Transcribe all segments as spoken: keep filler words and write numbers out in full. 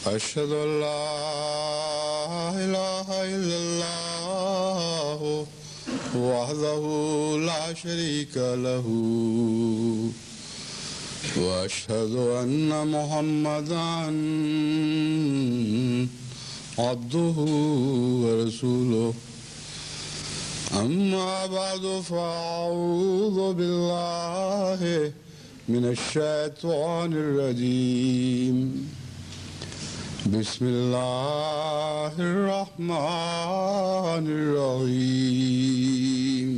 أشهد أن لا إله إلا الله وحده لا شريك له وأشهد أن محمدا عبده ورسوله أما بعد فأعوذ بالله من الشيطان الرجيم بسم الله الرحمن الرحيم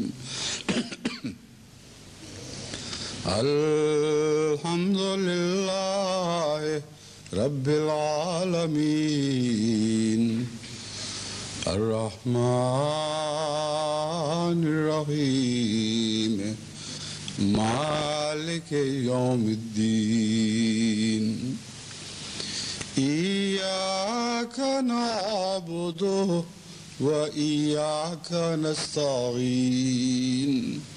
الحمد لله رب العالمين الرحمن الرحيم مالك يوم الدين إياك نعبد وإياك نستعين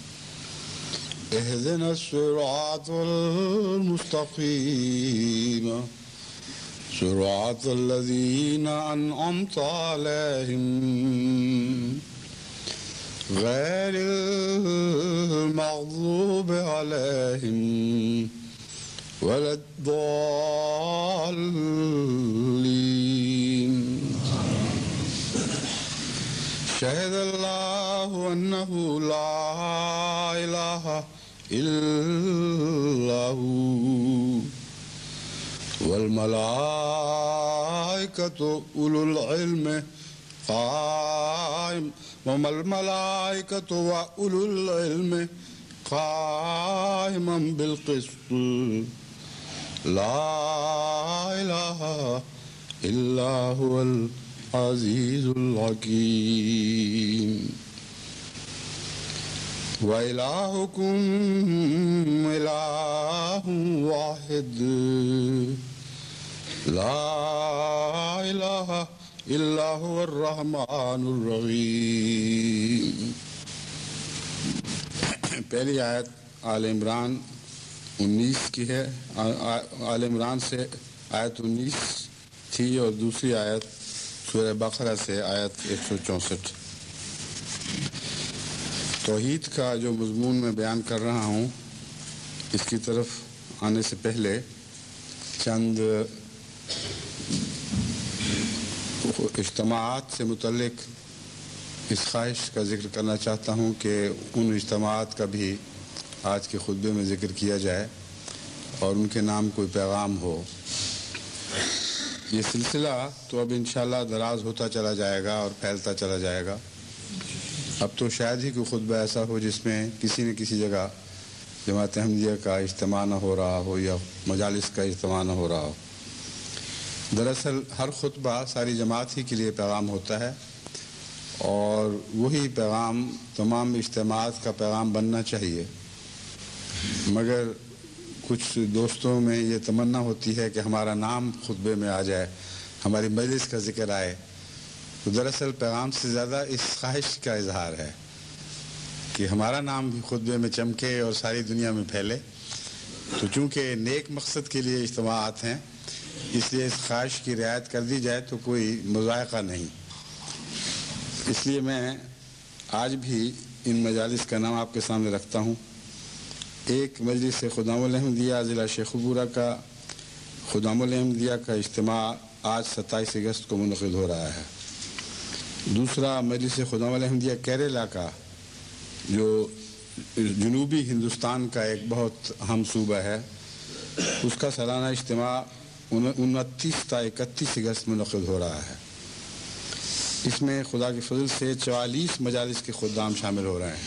اهدنا الصراط المستقيم صراط الذين أنعمت عليهم غير المغضوب عليهم ولا الضالين شهد الله أنه لا إله إلا هو والملائكة أولو العلم قائم والملائكة وأولو العلم قائما بالقسط لا إله إلا هو العزيز الحكيم وإلهكم إله واحد لا إله إلا هو الرحمن الرحيم. پہلی آیت آل عمران انیس کی ہے. آل عمران سے آیت انیس تھی اور دوسری آیت سورہ بقرہ سے آیت ایک سو چونسٹھ. توحید کا جو مضمون میں بیان کر رہا ہوں اس کی طرف آنے سے پہلے چند اجتماعات سے متعلق اس خواہش کا ذکر کرنا چاہتا ہوں کہ ان اجتماعات کا بھی آج کے خطبے میں ذکر کیا جائے اور ان کے نام کوئی پیغام ہو. یہ سلسلہ تو اب انشاءاللہ دراز ہوتا چلا جائے گا اور پھیلتا چلا جائے گا. اب تو شاید ہی کوئی خطبہ ایسا ہو جس میں کسی نہ کسی جگہ جماعت احمدیہ کا اجتماع نہ ہو رہا ہو یا مجالس کا اجتماع نہ ہو رہا ہو. دراصل ہر خطبہ ساری جماعت ہی کے لیے پیغام ہوتا ہے اور وہی پیغام تمام اجتماعات کا پیغام بننا چاہیے. مگر کچھ دوستوں میں یہ تمنا ہوتی ہے کہ ہمارا نام خطبے میں آ جائے, ہماری مجلس کا ذکر آئے. تو دراصل پیغام سے زیادہ اس خواہش کا اظہار ہے کہ ہمارا نام بھی خطبے میں چمکے اور ساری دنیا میں پھیلے. تو چونکہ نیک مقصد کے لیے اجتماعات ہیں اس لیے اس خواہش کی رعایت کر دی جائے تو کوئی مذائقہ نہیں. اس لیے میں آج بھی ان مجالس کا نام آپ کے سامنے رکھتا ہوں. ایک مجلس خدام الاحمدیہ ضلع شیخوپورہ کا خدام الاحمدیہ کا اجتماع آج ستائیس اگست کو منعقد ہو رہا ہے. دوسرا مجلس خدام الاحمدیہ کیرلا کا جو جنوبی ہندوستان کا ایک بہت اہم صوبہ ہے اس کا سالانہ اجتماع انتیس تا اکتیس اگست منعقد ہو رہا ہے. اس میں خدا کے فضل سے چوالیس مجالس کے خدام شامل ہو رہے ہیں.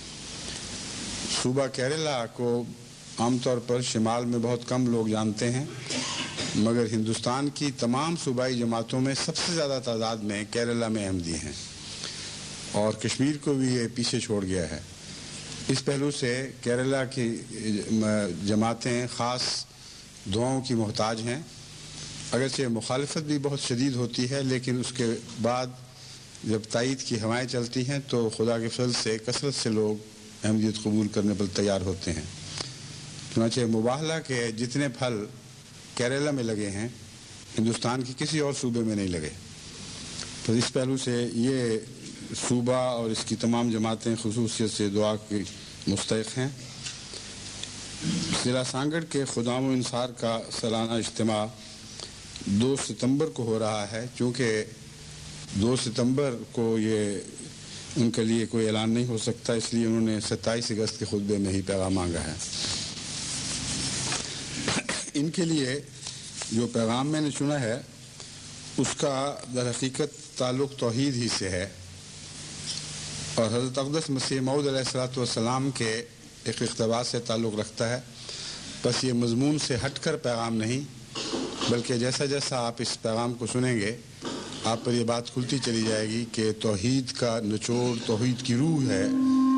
صوبہ کیرلا کو عام طور پر شمال میں بہت کم لوگ جانتے ہیں مگر ہندوستان کی تمام صوبائی جماعتوں میں سب سے زیادہ تعداد میں کیرلا میں احمدی ہیں اور کشمیر کو بھی یہ پیچھے چھوڑ گیا ہے. اس پہلو سے کیرلا کی جماعتیں خاص دعاؤں کی محتاج ہیں. اگرچہ مخالفت بھی بہت شدید ہوتی ہے لیکن اس کے بعد جب تائید کی ہوائیں چلتی ہیں تو خدا کے فضل سے کثرت سے لوگ احمدیت قبول کرنے پر تیار ہوتے ہیں. چنانچہ مباہلہ کے جتنے پھل کیرلا میں لگے ہیں ہندوستان کے کسی اور صوبے میں نہیں لگے. تو اس پہلو سے یہ صوبہ اور اس کی تمام جماعتیں خصوصیت سے دعا کی مستحق ہیں. ضلع سانگڑ کے خدام و انصار کا سالانہ اجتماع دو ستمبر کو ہو رہا ہے. چونکہ دو ستمبر کو یہ ان کے لیے کوئی اعلان نہیں ہو سکتا، اس لیے انہوں نے ستائیس اگست کے خطبے میں ہی پیغام مانگا ہے. ان کے لیے جو پیغام میں نے چنا ہے اس کا در حقیقت تعلق توحید ہی سے ہے اور حضرت اقدس مسیح موعود علیہ الصلوۃ والسلام کے ایک اقتباس سے تعلق رکھتا ہے. بس یہ مضمون سے ہٹ کر پیغام نہیں، بلکہ جیسا جیسا آپ اس پیغام کو سنیں گے آپ پر یہ بات کھلتی چلی جائے گی کہ توحید کا نچوڑ، توحید کی روح ہے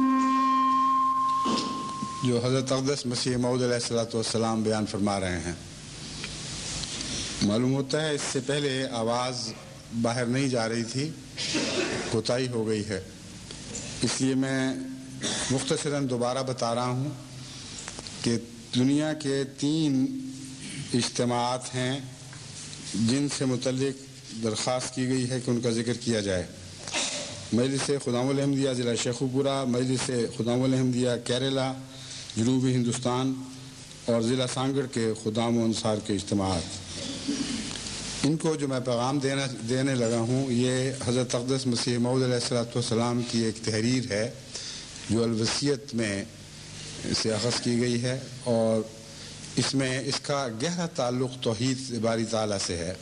جو حضرت اقدس مسیح موعود علیہ الصلوۃ والسلام بیان فرما رہے ہیں. معلوم ہوتا ہے اس سے پہلے آواز باہر نہیں جا رہی تھی، کوتاہی ہو گئی ہے، اس لیے میں مختصراً دوبارہ بتا رہا ہوں کہ دنیا کے تین اجتماعات ہیں جن سے متعلق درخواست کی گئی ہے کہ ان کا ذکر کیا جائے. مجلس خدام الحمدیہ ضلع شیخوپورہ، مجلس خدام الحمدیہ کیرلا جنوبی ہندوستان اور ضلع سانگڑ کے خدام و انصار کے اجتماعات. ان کو جو میں پیغام دینا دینے لگا ہوں یہ حضرت اقدس مسیح موعود علیہ الصلوۃ والسلام کی ایک تحریر ہے جو الوصیت میں سے اخذ کی گئی ہے اور اس میں اس کا گہرا تعلق توحید باری تعالیٰ سے ہے.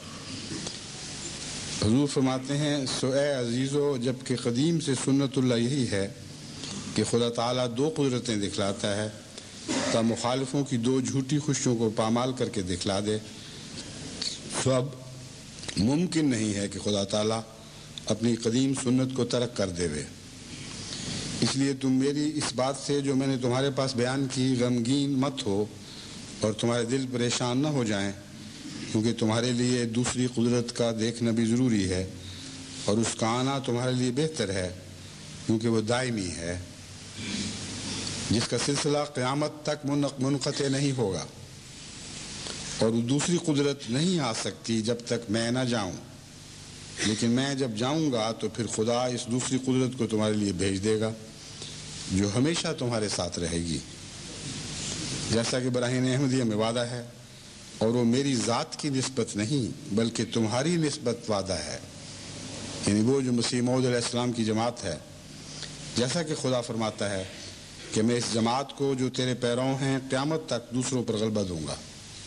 حضور فرماتے ہیں سو اے عزیزو، جب کہ قدیم سے سنت اللہ یہی ہے کہ خدا تعالیٰ دو قدرتیں دکھلاتا ہے تا مخالفوں کی دو جھوٹی خوشیوں کو پامال کر کے دکھلا دے. تو اب ممکن نہیں ہے کہ خدا تعالیٰ اپنی قدیم سنت کو ترک کر دے. اس لیے تم میری اس بات سے جو میں نے تمہارے پاس بیان کی غمگین مت ہو اور تمہارے دل پریشان نہ ہو جائیں، کیونکہ تمہارے لیے دوسری قدرت کا دیکھنا بھی ضروری ہے اور اس کا آنا تمہارے لیے بہتر ہے کیونکہ وہ دائمی ہے، جس کا سلسلہ قیامت تک منقطع نہیں ہوگا، اور وہ دوسری قدرت نہیں آ سکتی جب تک میں نہ جاؤں. لیکن میں جب جاؤں گا تو پھر خدا اس دوسری قدرت کو تمہارے لیے بھیج دے گا جو ہمیشہ تمہارے ساتھ رہے گی، جیسا کہ براہین احمدیہ میں وعدہ ہے، اور وہ میری ذات کی نسبت نہیں بلکہ تمہاری نسبت وعدہ ہے، یعنی وہ جو مسیح موعود علیہ السلام کی جماعت ہے. جیسا کہ خدا فرماتا ہے کہ میں اس جماعت کو جو تیرے پیروں ہیں قیامت تک دوسروں پر غلبہ دوں گا.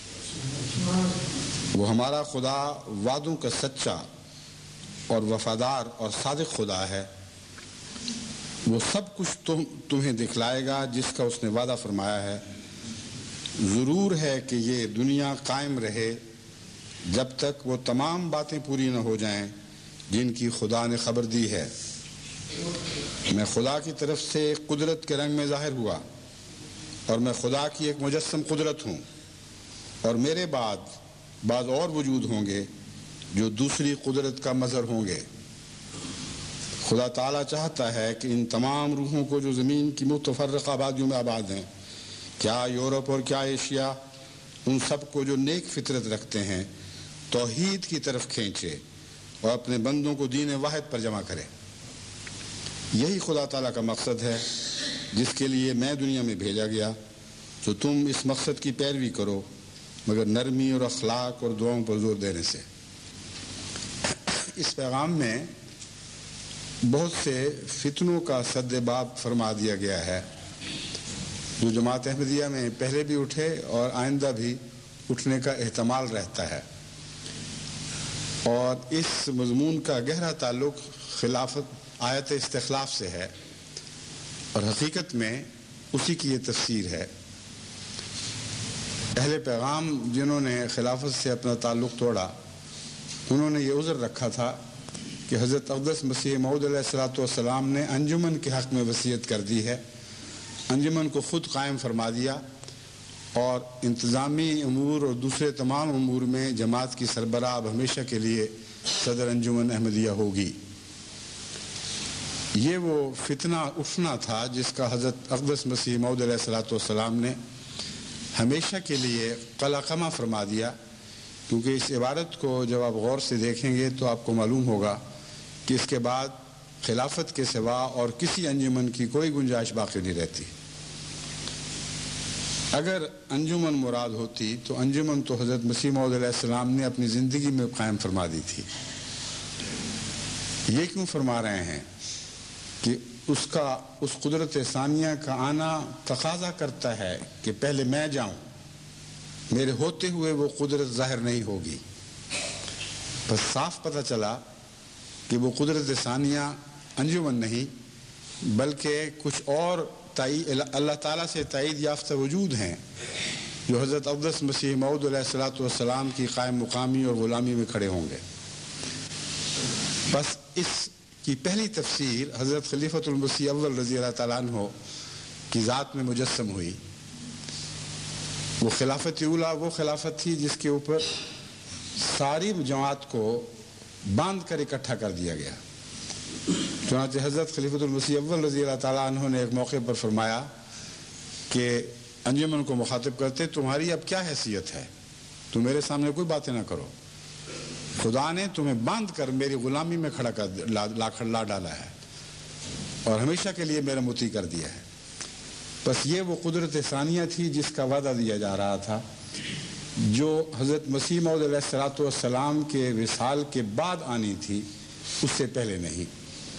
وہ ہمارا خدا وعدوں کا سچا اور وفادار اور صادق خدا ہے. وہ سب کچھ تم تمہیں دکھلائے گا جس کا اس نے وعدہ فرمایا ہے. ضرور ہے کہ یہ دنیا قائم رہے جب تک وہ تمام باتیں پوری نہ ہو جائیں جن کی خدا نے خبر دی ہے. میں خدا کی طرف سے قدرت کے رنگ میں ظاہر ہوا اور میں خدا کی ایک مجسم قدرت ہوں، اور میرے بعد بعض اور وجود ہوں گے جو دوسری قدرت کا مظہر ہوں گے. خدا تعالیٰ چاہتا ہے کہ ان تمام روحوں کو جو زمین کی متفرقہ آبادیوں میں آباد ہیں، کیا یورپ اور کیا ایشیا، ان سب کو جو نیک فطرت رکھتے ہیں توحید کی طرف کھینچے اور اپنے بندوں کو دین واحد پر جمع کرے. یہی خدا تعالیٰ کا مقصد ہے جس کے لیے میں دنیا میں بھیجا گیا. تو تم اس مقصد کی پیروی کرو مگر نرمی اور اخلاق اور دعاؤں پر زور دینے سے. اس پیغام میں بہت سے فتنوں کا سد باب فرما دیا گیا ہے جو جماعت احمدیہ میں پہلے بھی اٹھے اور آئندہ بھی اٹھنے کا احتمال رہتا ہے، اور اس مضمون کا گہرا تعلق خلافت آیت استخلاف سے ہے اور حقیقت میں اسی کی یہ تفسیر ہے. اہل پیغام جنہوں نے خلافت سے اپنا تعلق توڑا انہوں نے یہ عذر رکھا تھا کہ حضرت اقدس مسیح موعود علیہ الصلوۃ والسلام نے انجمن کے حق میں وصیت کر دی ہے، انجمن کو خود قائم فرما دیا اور انتظامی امور اور دوسرے تمام امور میں جماعت کی سربراہ اب ہمیشہ کے لیے صدر انجمن احمدیہ ہوگی. یہ وہ فتنہ اٹھنا تھا جس کا حضرت اقدس مسیح موعود علیہ الصلوۃ والسلام نے ہمیشہ کے لیے قلقمہ فرما دیا کیونکہ اس عبارت کو جب آپ غور سے دیکھیں گے تو آپ کو معلوم ہوگا کہ اس کے بعد خلافت کے سوا اور کسی انجمن کی کوئی گنجائش باقی نہیں رہتی۔ اگر انجمن مراد ہوتی تو انجمن تو حضرت مسیح موعود علیہ السلام نے اپنی زندگی میں قائم فرما دی تھی۔ یہ کیوں فرما رہے ہیں کہ اس کا اس قدرت ثانیہ کا آنا تقاضا کرتا ہے کہ پہلے میں جاؤں، میرے ہوتے ہوئے وہ قدرت ظاہر نہیں ہوگی۔ بس صاف پتہ چلا کہ وہ قدرت ثانیہ انجمن نہیں بلکہ کچھ اور اللہ تعالیٰ سے تائید یافتہ وجود ہیں جو حضرت اقدس مسیح موعود علیہ الصلوۃ والسلام کی قائم مقامی اور غلامی میں کھڑے ہوں گے۔ بس اس کی پہلی تفسیر حضرت خلیفۃ المسیح اول رضی اللہ تعالیٰ عنہ کی ذات میں مجسم ہوئی۔ وہ خلافت اولیٰ وہ خلافت تھی جس کے اوپر ساری جماعت کو باندھ کر اکٹھا کر دیا گیا۔ چنانچہ حضرت خلیفۃ المسیح اول رضی اللہ تعالیٰ عنہ نے ایک موقع پر فرمایا کہ انجمن کو مخاطب کرتے، تمہاری اب کیا حیثیت ہے؟ تم میرے سامنے کوئی باتیں نہ کرو، خدا نے تمہیں باندھ کر میری غلامی میں کھڑا کر لا, لا ڈالا ہے اور ہمیشہ کے لیے میرا مطیع کر دیا ہے۔ بس یہ وہ قدرت ثانیہ تھی جس کا وعدہ دیا جا رہا تھا، جو حضرت مسیح موعود علیہ الصلوۃ والسلام کے وصال کے بعد آنی تھی، اس سے پہلے نہیں۔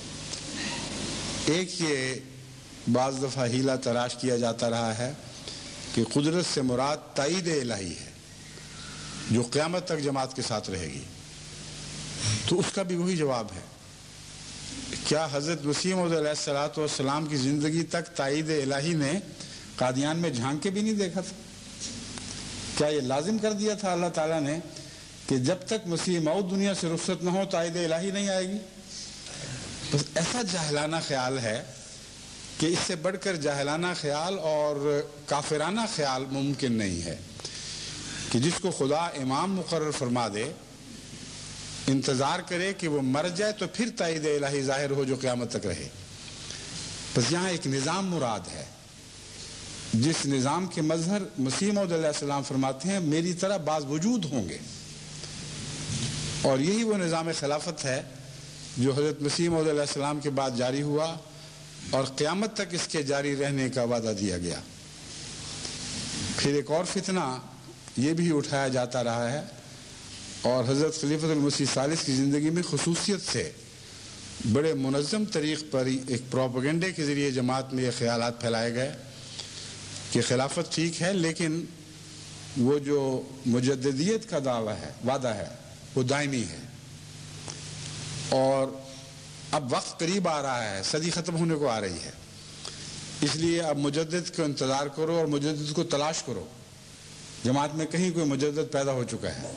ایک یہ بعض دفعہ ہیلا تراش کیا جاتا رہا ہے کہ قدرت سے مراد تائید الہی ہے جو قیامت تک جماعت کے ساتھ رہے گی، تو اس کا بھی وہی جواب ہے۔ کیا حضرت مسیح موعود علیہ الصلوۃ والسلام کی زندگی تک تائید الہی نے قادیان میں جھانک کے بھی نہیں دیکھا تھا؟ کیا یہ لازم کر دیا تھا اللہ تعالیٰ نے کہ جب تک مسیح موعود دنیا سے رخصت نہ ہو تائید الہی نہیں آئے گی؟ بس ایسا جاہلانہ خیال ہے کہ اس سے بڑھ کر جاہلانہ خیال اور کافرانہ خیال ممکن نہیں ہے کہ جس کو خدا امام مقرر فرما دے، انتظار کرے کہ وہ مر جائے تو پھر تائید الہی ظاہر ہو جو قیامت تک رہے۔ بس یہاں ایک نظام مراد ہے جس نظام کے مظہر مسیح موعود علیہ السلام فرماتے ہیں میری طرح بعض وجود ہوں گے، اور یہی وہ نظام خلافت ہے جو حضرت مسیح موعود علیہ السلام کے بعد جاری ہوا اور قیامت تک اس کے جاری رہنے کا وعدہ دیا گیا۔ پھر ایک اور فتنہ یہ بھی اٹھایا جاتا رہا ہے، اور حضرت خلیفۃ المسیح ثالث کی زندگی میں خصوصیت سے بڑے منظم طریق پر ایک پروپیگنڈے کے ذریعے جماعت میں یہ خیالات پھیلائے گئے کہ خلافت ٹھیک ہے لیکن وہ جو مجددیت کا دعویٰ ہے، وعدہ ہے، وہ دائمی ہے، اور اب وقت قریب آ رہا ہے، صدی ختم ہونے کو آ رہی ہے، اس لیے اب مجدد کو انتظار کرو اور مجدد کو تلاش کرو۔ جماعت میں کہیں کوئی مجدد پیدا ہو چکا ہے۔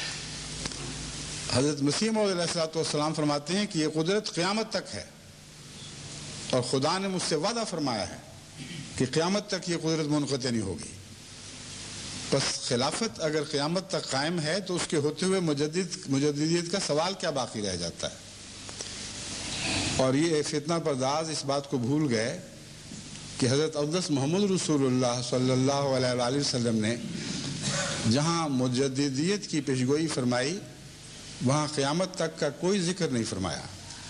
حضرت مسیح موعود علیہ الصلوۃ والسلام فرماتے ہیں کہ یہ قدرت قیامت تک ہے، اور خدا نے مجھ سے وعدہ فرمایا ہے کہ قیامت تک یہ قدرت منقطع نہیں ہوگی۔ بس خلافت اگر قیامت تک قائم ہے تو اس کے ہوتے ہوئے مجدد مجددیت کا سوال کیا باقی رہ جاتا ہے؟ اور یہ فتنہ پرداز اس بات کو بھول گئے کہ حضرت اقدس محمد رسول اللہ صلی اللہ علیہ وآلہ وسلم نے جہاں مجددیت کی پیشگوئی فرمائی وہاں قیامت تک کا کوئی ذکر نہیں فرمایا،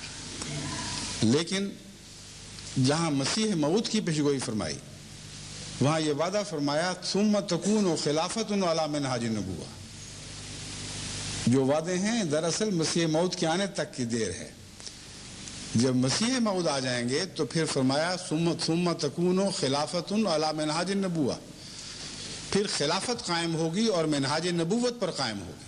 لیکن جہاں مسیح موعود کی پیشگوئی فرمائی وہاں یہ وعدہ فرمایا ثم تکون خلافت علی منہاج النبوہ۔ جو وعدے ہیں دراصل مسیح موعود کے آنے تک کی دیر ہے۔ جب مسیح موعود آ جائیں گے تو پھر فرمایا ثم تکون خلافت علی منہاج النبوہ، پھر خلافت قائم ہوگی اور منہاج نبوت پر قائم ہوگی،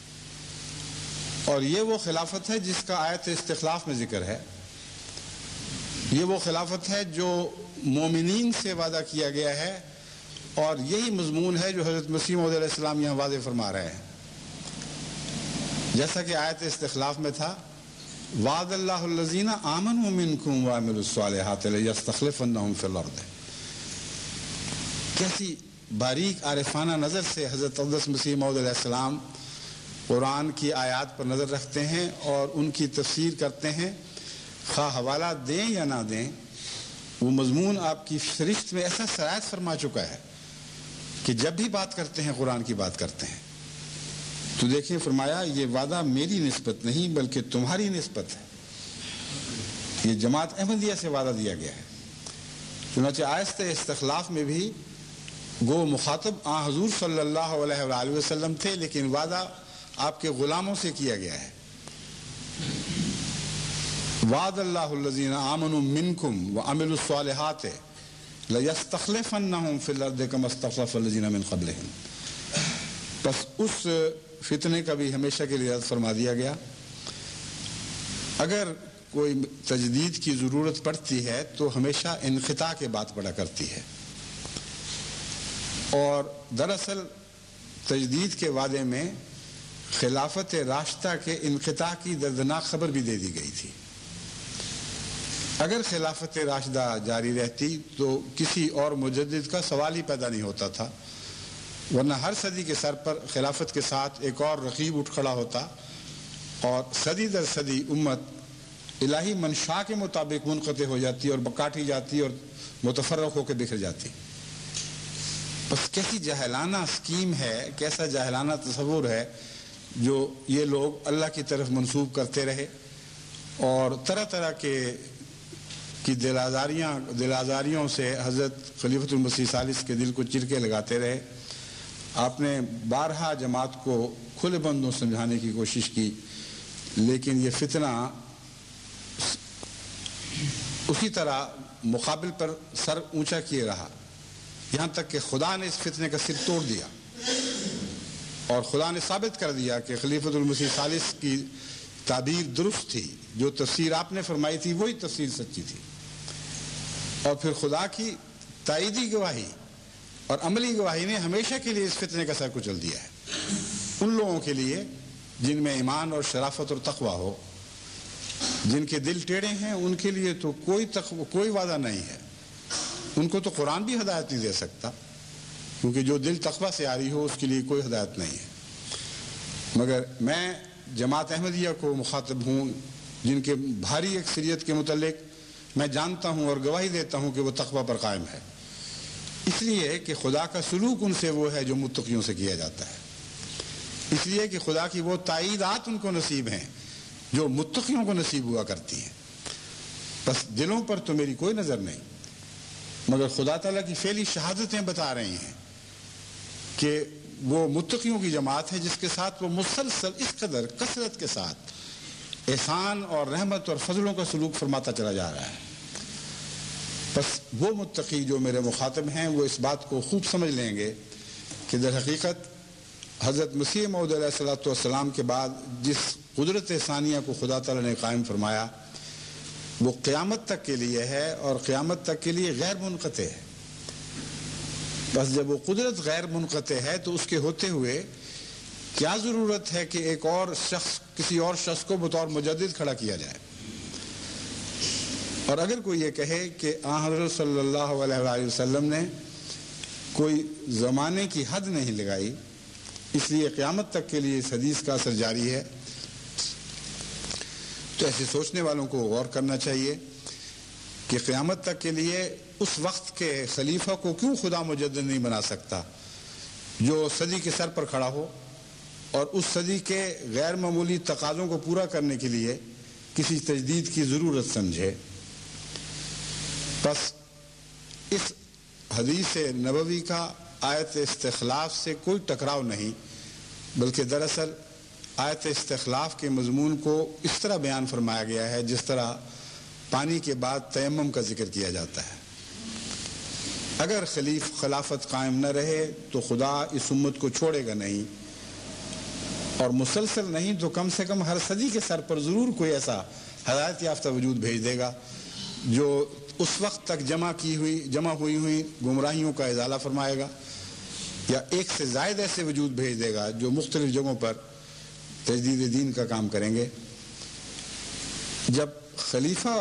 اور یہ وہ خلافت ہے جس کا آیت استخلاف میں ذکر ہے۔ یہ وہ خلافت ہے جو مومنین سے وعدہ کیا گیا ہے، اور یہی مضمون ہے جو حضرت مسیح موعود علیہ السلام یہاں واضح فرما رہے ہیں۔ جیسا کہ آیت استخلاف میں تھا وعد اللہ الذین آمنوا منکم وعملوا الصالحات لیستخلفنہم فی الارض۔ کیسی باریک عارفانہ نظر سے حضرت اقدس مسیح موعود علیہ السلام قرآن کی آیات پر نظر رکھتے ہیں اور ان کی تفسیر کرتے ہیں، خواہ حوالہ دیں یا نہ دیں، وہ مضمون آپ کی فہرست میں ایسا سرایت فرما چکا ہے کہ جب بھی بات کرتے ہیں قرآن کی بات کرتے ہیں۔ تو دیکھیں فرمایا یہ وعدہ میری نسبت نہیں بلکہ تمہاری نسبت ہے، یہ جماعت احمدیہ سے وعدہ دیا گیا ہے۔ چنانچہ آہستہ استخلاف میں بھی گو مخاطب آن حضور صلی اللہ علیہ وآلہ وسلم تھے، لیکن وعدہ آپ کے غلاموں سے کیا گیا ہے۔ وعد اللہ الذین آمنوا منکم وعملوا الصالحات لیستخلفنہم فی الارض کما استخلف الذین من قبلہم۔ بس اس فتنے کا بھی ہمیشہ کے لیے رد فرما دیا گیا۔ اگر کوئی تجدید کی ضرورت پڑتی ہے تو ہمیشہ انقطاع کے بات پڑا کرتی ہے، اور دراصل تجدید کے وعدے میں خلافت راشدہ کے انقطاع کی دردناک خبر بھی دے دی گئی تھی۔ اگر خلافت راشدہ جاری رہتی تو کسی اور مجدد کا سوال ہی پیدا نہیں ہوتا تھا، ورنہ ہر صدی کے سر پر خلافت کے ساتھ ایک اور رقیب اٹھ کھڑا ہوتا اور صدی در صدی امت الہی منشاء کے مطابق منقطع ہو جاتی اور بکاٹی جاتی اور متفرق ہو کے بکھر جاتی۔ بس کیسی جاہلانہ اسکیم ہے، کیسا جاہلانہ تصور ہے جو یہ لوگ اللہ کی طرف منسوب کرتے رہے، اور طرح طرح کے کی دل آزاریاں دل آزاریوں سے حضرت خلیفۃ المسیح ثالث کے دل کو چرکے لگاتے رہے۔ آپ نے بارہا جماعت کو کھلے بندوں سمجھانے کی کوشش کی، لیکن یہ فتنہ اسی طرح مقابل پر سر اونچا کیے رہا، یہاں تک کہ خدا نے اس فتنے کا سر توڑ دیا، اور خدا نے ثابت کر دیا کہ خلیفۃ المسیح ثالث کی تعبیر درست تھی، جو تفسیر آپ نے فرمائی تھی وہی تفسیر سچی تھی۔ اور پھر خدا کی تائیدی گواہی اور عملی گواہی نے ہمیشہ کے لیے اس فتنے کا سر کچل دیا ہے۔ ان لوگوں کے لیے جن میں ایمان اور شرافت اور تقویٰ ہو، جن کے دل ٹیڑے ہیں، ان کے لیے تو کوئی تقوی کوئی وعدہ نہیں ہے، ان کو تو قرآن بھی ہدایت نہیں دے سکتا، کیونکہ جو دل تقویٰ سے آ رہی ہو اس کے لیے کوئی ہدایت نہیں ہے۔ مگر میں جماعت احمدیہ کو مخاطب ہوں، جن کے بھاری اکثریت کے متعلق میں جانتا ہوں اور گواہی دیتا ہوں کہ وہ تقویٰ پر قائم ہے، اس لیے کہ خدا کا سلوک ان سے وہ ہے جو متقیوں سے کیا جاتا ہے، اس لیے کہ خدا کی وہ تائیدات ان کو نصیب ہیں جو متقیوں کو نصیب ہوا کرتی ہیں۔ بس دلوں پر تو میری کوئی نظر نہیں، مگر خدا تعالیٰ کی فعلی شہادتیں بتا رہی ہیں کہ وہ متقیوں کی جماعت ہے جس کے ساتھ وہ مسلسل اس قدر کثرت کے ساتھ احسان اور رحمت اور فضلوں کا سلوک فرماتا چلا جا رہا ہے۔ بس وہ متقی جو میرے مخاطب ہیں وہ اس بات کو خوب سمجھ لیں گے کہ در حقیقت حضرت مسیح موعود علیہ الصلوۃ والسلام کے بعد جس قدرت ثانیہ کو خدا تعالیٰ نے قائم فرمایا وہ قیامت تک کے لیے ہے، اور قیامت تک کے لیے غیر منقطع ہے۔ بس جب وہ قدرت غیر منقطع ہے تو اس کے ہوتے ہوئے کیا ضرورت ہے کہ ایک اور شخص کسی اور شخص کو بطور مجدد کھڑا کیا جائے؟ اور اگر کوئی یہ کہے کہ آن حضرت صلی اللہ علیہ وآلہ وسلم نے کوئی زمانے کی حد نہیں لگائی، اس لیے قیامت تک کے لیے اس حدیث کا اثر جاری ہے، تو ایسے سوچنے والوں کو غور کرنا چاہیے کہ قیامت تک کے لیے اس وقت کے خلیفہ کو کیوں خدا مجدد نہیں بنا سکتا جو صدی کے سر پر کھڑا ہو اور اس صدی کے غیر معمولی تقاضوں کو پورا کرنے کے لیے کسی تجدید کی ضرورت سمجھے۔ بس اس حدیث نبوی کا آیت استخلاف سے کوئی ٹکراؤ نہیں، بلکہ دراصل آیت استخلاف کے مضمون کو اس طرح بیان فرمایا گیا ہے جس طرح پانی کے بعد تیمم کا ذکر کیا جاتا ہے۔ اگر خلیف خلافت قائم نہ رہے تو خدا اس امت کو چھوڑے گا نہیں، اور مسلسل نہیں تو کم سے کم ہر صدی کے سر پر ضرور کوئی ایسا ہدایت یافتہ وجود بھیج دے گا جو اس وقت تک جمع کی ہوئی جمع ہوئی ہوئی گمراہیوں کا ازالہ فرمائے گا، یا ایک سے زائد ایسے وجود بھیج دے گا جو مختلف جگہوں پر تجدید دین کا کام کریں گے۔ جب خلیفہ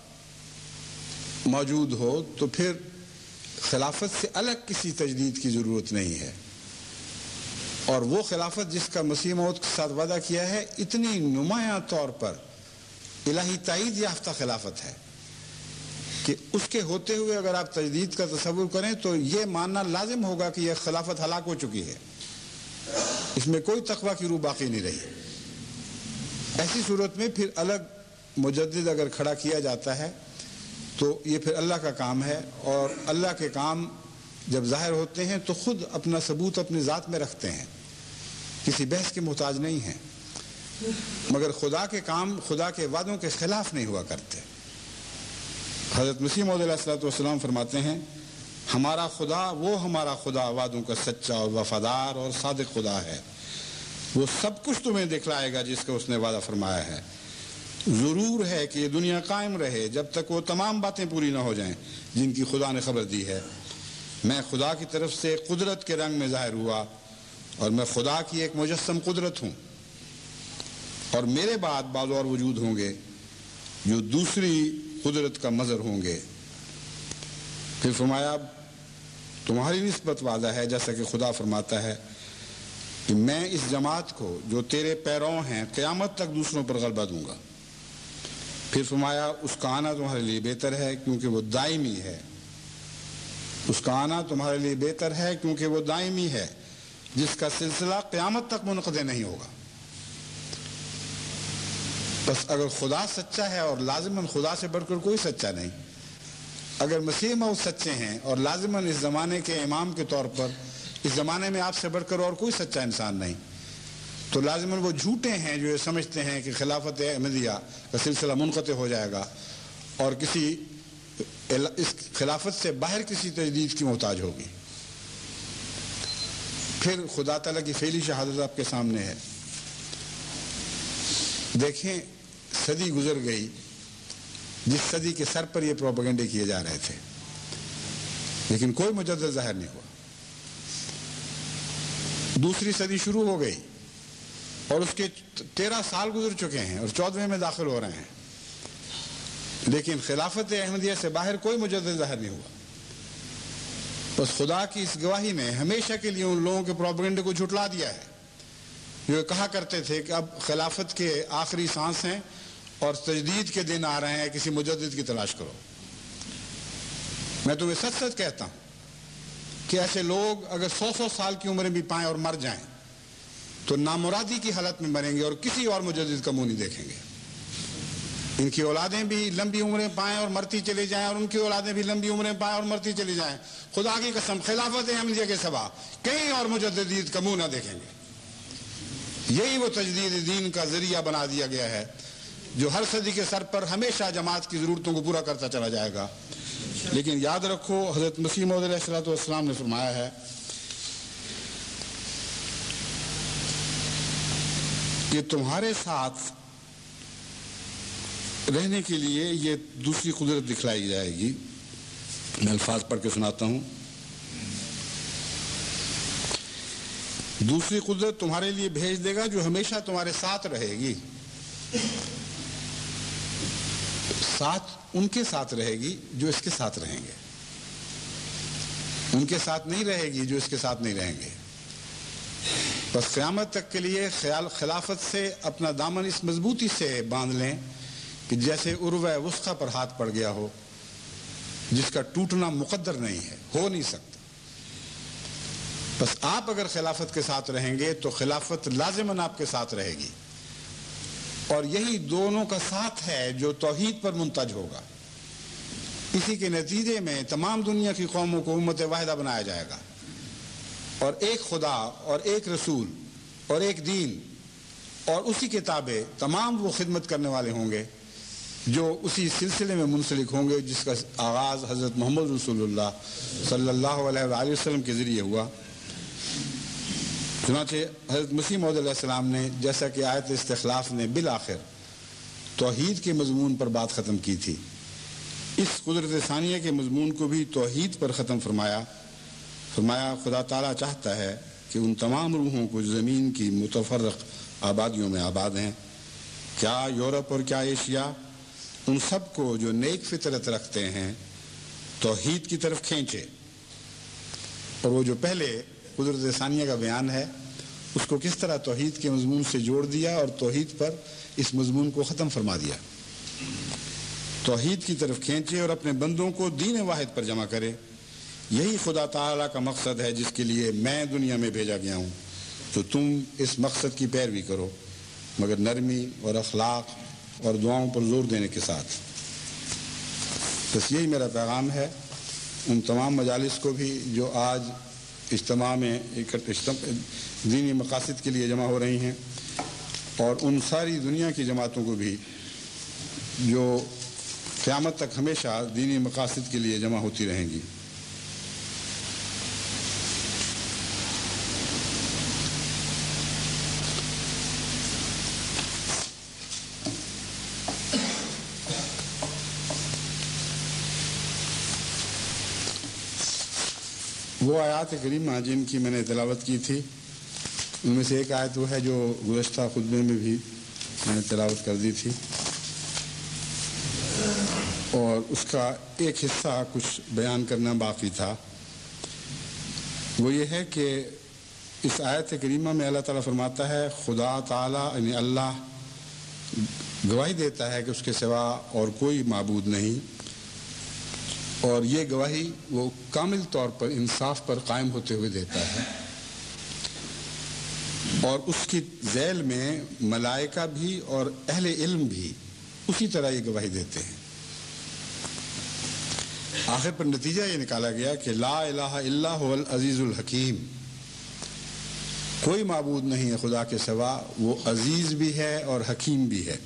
موجود ہو تو پھر خلافت سے الگ کسی تجدید کی ضرورت نہیں ہے، اور وہ خلافت جس کا مسیح موعود کے ساتھ وعدہ کیا ہے اتنی نمایاں طور پر الہی تائید یافتہ خلافت ہے کہ اس کے ہوتے ہوئے اگر آپ تجدید کا تصور کریں تو یہ ماننا لازم ہوگا کہ یہ خلافت ہلاک ہو چکی ہے۔ اس میں کوئی تقوی کی روح باقی نہیں رہی۔ ایسی صورت میں پھر الگ مجدد اگر کھڑا کیا جاتا ہے تو یہ پھر اللہ کا کام ہے، اور اللہ کے کام جب ظاہر ہوتے ہیں تو خود اپنا ثبوت اپنی ذات میں رکھتے ہیں، کسی بحث کے محتاج نہیں ہیں، مگر خدا کے کام خدا کے وعدوں کے خلاف نہیں ہوا کرتے۔ حضرت مسیح موعود علیہ الصلوۃ والسلام فرماتے ہیں ہمارا خدا وہ ہمارا خدا وعدوں کا سچا اور وفادار اور صادق خدا ہے، وہ سب کچھ تمہیں دکھلائے گا جس کا اس نے وعدہ فرمایا ہے۔ ضرور ہے کہ یہ دنیا قائم رہے جب تک وہ تمام باتیں پوری نہ ہو جائیں جن کی خدا نے خبر دی ہے۔ میں خدا کی طرف سے قدرت کے رنگ میں ظاہر ہوا، اور میں خدا کی ایک مجسم قدرت ہوں، اور میرے بعد بعض اور وجود ہوں گے جو دوسری قدرت کا مظہر ہوں گے۔ پھر فرمایا تمہاری نسبت وعدہ ہے جیسا کہ خدا فرماتا ہے کہ میں اس جماعت کو جو تیرے پیروں ہیں قیامت تک دوسروں پر غلبہ دوں گا۔ پھر فرمایا اس کا آنا تمہارے لیے بہتر ہے کیونکہ وہ دائمی ہے، اس کا آنا تمہارے لیے بہتر ہے کیونکہ وہ دائمی ہے جس کا سلسلہ قیامت تک منقطع نہیں ہوگا۔ بس اگر خدا سچا ہے اور لازماً خدا سے بڑھ کر کوئی سچا نہیں، اگر مسیح موعود سچے ہیں اور لازماً اس زمانے کے امام کے طور پر اس زمانے میں آپ سے بڑھ کر اور کوئی سچا انسان نہیں، تو لازماً وہ جھوٹے ہیں جو یہ سمجھتے ہیں کہ خلافت احمدیہ کا سلسلہ منقطع ہو جائے گا اور کسی اس خلافت سے باہر کسی تجدید کی محتاج ہوگی۔ پھر خدا تعالیٰ کی فعلی شہادت آپ کے سامنے ہے۔ دیکھیں صدی گزر گئی جس صدی کے سر پر یہ پروپیگنڈے کیے جا رہے تھے، لیکن کوئی مجدد ظاہر نہیں ہوا۔ دوسری صدی شروع ہو گئی اور اس کے تیرہ سال گزر چکے ہیں اور چودہویں میں داخل ہو رہے ہیں، لیکن خلافت احمدیہ سے باہر کوئی مجدد ظاہر نہیں ہوا۔ بس خدا کی اس گواہی نے ہمیشہ کے لیے ان لوگوں کے پروپیگنڈے کو جھٹلا دیا ہے جو کہا کرتے تھے کہ اب خلافت کے آخری سانس ہیں اور تجدید کے دن آ رہے ہیں، کسی مجدد کی تلاش کرو۔ میں تمہیں سچ سچ کہتا ہوں کہ ایسے لوگ اگر سو سو سال کی عمریں بھی پائیں اور مر جائیں تو نامرادی کی حالت میں مریں گے اور کسی اور مجدد کا منہ نہیں دیکھیں گے۔ ان کی اولادیں بھی لمبی عمریں پائیں اور مرتی چلی جائیں، اور ان کی اولادیں بھی لمبی عمریں پائیں اور مرتی چلی جائیں، خدا کی قسم خلافت احمدیہ کے سوا کہیں اور مجدد کا منہ نہ دیکھیں گے۔ یہی وہ تجدید دین کا ذریعہ بنا دیا گیا ہے جو ہر صدی کے سر پر ہمیشہ جماعت کی ضرورتوں کو پورا کرتا چلا جائے گا۔ لیکن یاد رکھو حضرت مسیح موعود علیہ الصلوۃ والسلام نے فرمایا ہے کہ تمہارے ساتھ رہنے کے لیے یہ دوسری قدرت دکھلائی جائے گی۔ میں الفاظ پڑھ کے سناتا ہوں۔ دوسری قدرت تمہارے لیے بھیج دے گا جو ہمیشہ تمہارے ساتھ رہے گی۔ ساتھ ان کے ساتھ رہے گی جو اس کے ساتھ رہیں گے، ان کے ساتھ نہیں رہے گی جو اس کے ساتھ نہیں رہیں گے۔ بس قیامت تک کے لیے خیال خلافت سے اپنا دامن اس مضبوطی سے باندھ لیں کہ جیسے عروہ وثقی پر ہاتھ پڑ گیا ہو جس کا ٹوٹنا مقدر نہیں ہے، ہو نہیں سکتا۔ بس آپ اگر خلافت کے ساتھ رہیں گے تو خلافت لازماً آپ کے ساتھ رہے گی، اور یہی دونوں کا ساتھ ہے جو توحید پر منتج ہوگا۔ اسی کے نتیجے میں تمام دنیا کی قوموں کو امت واحدہ بنایا جائے گا، اور ایک خدا اور ایک رسول اور ایک دین اور اسی کتابیں تمام وہ خدمت کرنے والے ہوں گے جو اسی سلسلے میں منسلک ہوں گے جس کا آغاز حضرت محمد رسول اللہ صلی اللہ علیہ وآلہ وسلم کے ذریعے ہوا۔ چنانچہ حضرت مسیح موعود علیہ السلام نے جیسا کہ آیت استخلاف نے بالآخر توحید کے مضمون پر بات ختم کی تھی، اس قدرت ثانیہ کے مضمون کو بھی توحید پر ختم فرمایا۔ فرمایا خدا تعالیٰ چاہتا ہے کہ ان تمام روحوں کو زمین کی متفرق آبادیوں میں آباد ہیں، کیا یورپ اور کیا ایشیا، ان سب کو جو نیک فطرت رکھتے ہیں توحید کی طرف کھینچے۔ اور وہ جو پہلے قدرت ثانیہ کا بیان ہے اس کو کس طرح توحید کے مضمون سے جوڑ دیا اور توحید پر اس مضمون کو ختم فرما دیا۔ توحید کی طرف کھینچے اور اپنے بندوں کو دین واحد پر جمع کرے۔ یہی خدا تعالیٰ کا مقصد ہے جس کے لیے میں دنیا میں بھیجا گیا ہوں، تو تم اس مقصد کی پیروی کرو، مگر نرمی اور اخلاق اور دعاؤں پر زور دینے کے ساتھ۔ بس یہی میرا پیغام ہے ان تمام مجالس کو بھی جو آج اجتماع میں دینی مقاصد کے لیے جمع ہو رہی ہیں، اور ان ساری دنیا کی جماعتوں کو بھی جو قیامت تک ہمیشہ دینی مقاصد کے لیے جمع ہوتی رہیں گی۔ وہ آیات کریمہ جن کی میں نے تلاوت کی تھی، ان میں سے ایک آیت وہ ہے جو گزشتہ خطبے میں بھی میں نے تلاوت کر دی تھی، اور اس کا ایک حصہ کچھ بیان کرنا باقی تھا۔ وہ یہ ہے کہ اس آیت کریمہ میں اللہ تعالیٰ فرماتا ہے خدا تعالیٰ یعنی اللہ گواہی دیتا ہے کہ اس کے سوا اور کوئی معبود نہیں، اور یہ گواہی وہ کامل طور پر انصاف پر قائم ہوتے ہوئے دیتا ہے، اور اس کی ذیل میں ملائکہ بھی اور اہل علم بھی اسی طرح یہ گواہی دیتے ہیں۔ آخر پر نتیجہ یہ نکالا گیا کہ لا الہ الا هو العزیز الحکیم، کوئی معبود نہیں ہے خدا کے سوا، وہ عزیز بھی ہے اور حکیم بھی ہے۔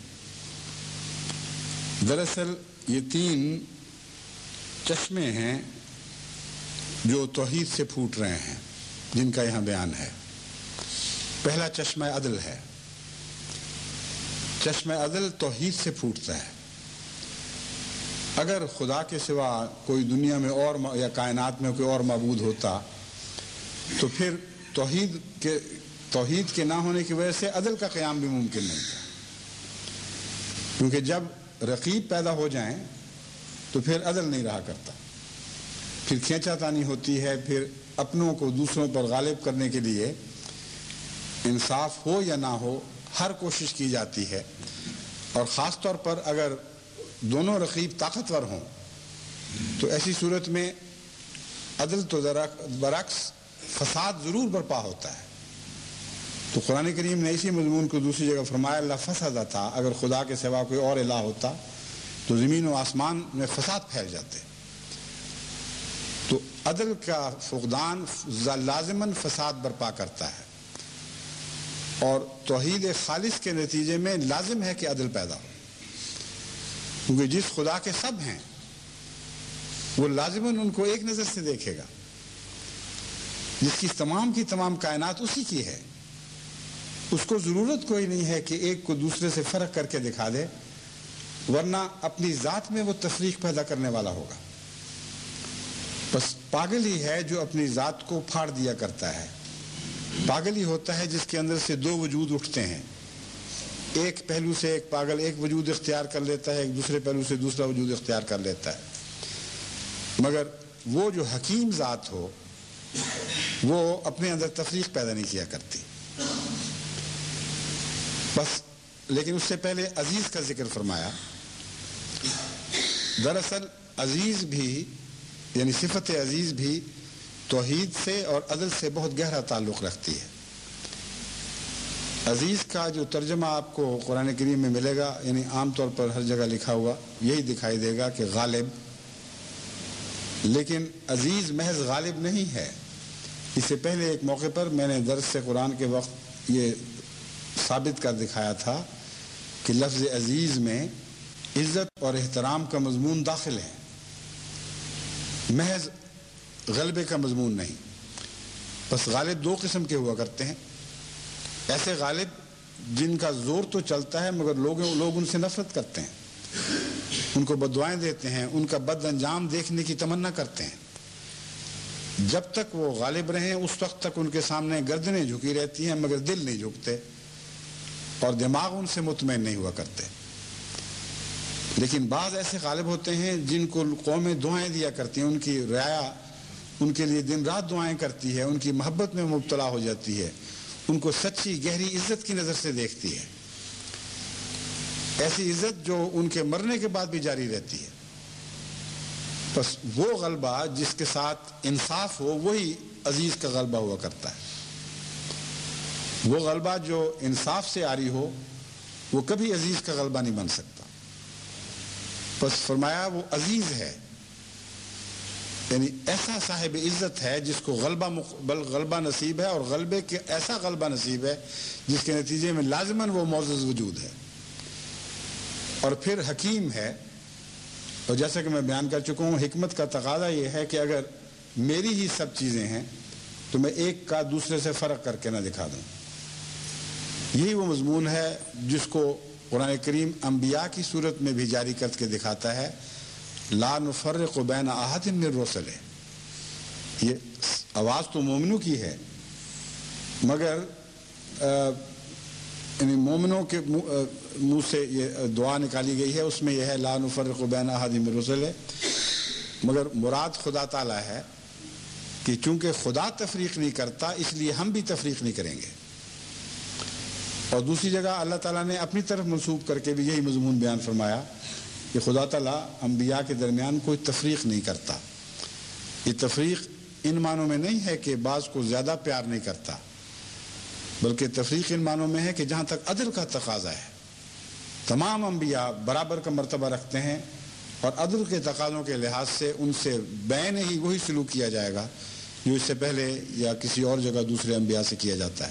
دراصل یہ تین چشمے ہیں جو توحید سے پھوٹ رہے ہیں جن کا یہاں بیان ہے۔ پہلا چشمہ عدل ہے، چشمہ عدل توحید سے پھوٹتا ہے۔ اگر خدا کے سوا کوئی دنیا میں اور یا کائنات میں کوئی اور معبود ہوتا تو پھر توحید کے توحید کے نہ ہونے کی وجہ سے عدل کا قیام بھی ممکن نہیں تھا، کیونکہ جب رقیب پیدا ہو جائیں تو پھر عدل نہیں رہا کرتا، پھر کھینچا تانی ہوتی ہے، پھر اپنوں کو دوسروں پر غالب کرنے کے لیے انصاف ہو یا نہ ہو ہر کوشش کی جاتی ہے، اور خاص طور پر اگر دونوں رقیب طاقتور ہوں تو ایسی صورت میں عدل تو برعکس فساد ضرور برپا ہوتا ہے۔ تو قرآن کریم نے اسی مضمون کو دوسری جگہ فرمایا اللہ فساد تھا، اگر خدا کے سوا کوئی اور الہ ہوتا تو زمین و آسمان میں فساد پھیل جاتے۔ تو عدل کا فقدان لازماً فساد برپا کرتا ہے، اور توحید خالص کے نتیجے میں لازم ہے کہ عدل پیدا ہو، کیونکہ جس خدا کے سب ہیں وہ لازماً ان کو ایک نظر سے دیکھے گا، جس کی تمام کی تمام کائنات اسی کی ہے، اس کو ضرورت کوئی نہیں ہے کہ ایک کو دوسرے سے فرق کر کے دکھا دے، ورنہ اپنی ذات میں وہ تفریق پیدا کرنے والا ہوگا۔ بس پاگل ہی ہے جو اپنی ذات کو پھاڑ دیا کرتا ہے، پاگل ہی ہوتا ہے جس کے اندر سے دو وجود اٹھتے ہیں، ایک پہلو سے ایک پاگل ایک وجود اختیار کر لیتا ہے، ایک دوسرے پہلو سے دوسرا وجود اختیار کر لیتا ہے، مگر وہ جو حکیم ذات ہو وہ اپنے اندر تفریق پیدا نہیں کیا کرتی۔ بس لیکن اس سے پہلے عزیز کا ذکر فرمایا۔ دراصل عزیز بھی یعنی صفت عزیز بھی توحید سے اور عدل سے بہت گہرا تعلق رکھتی ہے۔ عزیز کا جو ترجمہ آپ کو قرآن کریم میں ملے گا، یعنی عام طور پر ہر جگہ لکھا ہوا یہی دکھائی دے گا کہ غالب، لیکن عزیز محض غالب نہیں ہے۔ اس سے پہلے ایک موقع پر میں نے درس سے قرآن کے وقت یہ ثابت کر دکھایا تھا کہ لفظ عزیز میں عزت اور احترام کا مضمون داخل ہے، محض غلبے کا مضمون نہیں۔ بس غالب دو قسم کے ہوا کرتے ہیں، ایسے غالب جن کا زور تو چلتا ہے مگر لوگ لوگ ان سے نفرت کرتے ہیں، ان کو بددعائیں دیتے ہیں، ان کا بد انجام دیکھنے کی تمنا کرتے ہیں۔ جب تک وہ غالب رہیں اس وقت تک ان کے سامنے گردنیں جھکی رہتی ہیں مگر دل نہیں جھکتے اور دماغ ان سے مطمئن نہیں ہوا کرتے۔ لیکن بعض ایسے غالب ہوتے ہیں جن کو قومیں دعائیں دیا کرتی ہیں، ان کی رعایا ان کے لیے دن رات دعائیں کرتی ہے، ان کی محبت میں مبتلا ہو جاتی ہے، ان کو سچی گہری عزت کی نظر سے دیکھتی ہے، ایسی عزت جو ان کے مرنے کے بعد بھی جاری رہتی ہے۔ بس وہ غلبہ جس کے ساتھ انصاف ہو وہی عزیز کا غلبہ ہوا کرتا ہے۔ وہ غلبہ جو انصاف سے آری ہو وہ کبھی عزیز کا غلبہ نہیں بن سکتا. بس فرمایا وہ عزیز ہے، یعنی ایسا صاحب عزت ہے جس کو غلبہ بل غلبہ نصیب ہے، اور غلبے کے ایسا غلبہ نصیب ہے جس کے نتیجے میں لازماً وہ معزز وجود ہے. اور پھر حکیم ہے، اور جیسا کہ میں بیان کر چکا ہوں حکمت کا تقاضا یہ ہے کہ اگر میری ہی سب چیزیں ہیں تو میں ایک کا دوسرے سے فرق کر کے نہ دکھا دوں. یہی وہ مضمون ہے جس کو قرآن کریم انبیاء کی صورت میں بھی جاری کر کے دکھاتا ہے. لا نفرق بین احد من رسلہ. یہ آواز تو مومنوں کی ہے، مگر یعنی مومنوں کے منہ سے یہ دعا نکالی گئی ہے، اس میں یہ ہے لا نفرق بین احد من رسلہ، مگر مراد خدا تعالیٰ ہے کہ چونکہ خدا تفریق نہیں کرتا اس لیے ہم بھی تفریق نہیں کریں گے. اور دوسری جگہ اللہ تعالیٰ نے اپنی طرف منسوب کر کے بھی یہی مضمون بیان فرمایا کہ خدا تعالیٰ انبیاء کے درمیان کوئی تفریق نہیں کرتا. یہ تفریق ان معنوں میں نہیں ہے کہ بعض کو زیادہ پیار نہیں کرتا، بلکہ تفریق ان معنوں میں ہے کہ جہاں تک عدل کا تقاضا ہے تمام انبیاء برابر کا مرتبہ رکھتے ہیں، اور عدل کے تقاضوں کے لحاظ سے ان سے بین ہی وہی سلوک کیا جائے گا جو اس سے پہلے یا کسی اور جگہ دوسرے انبیاء سے کیا جاتا ہے.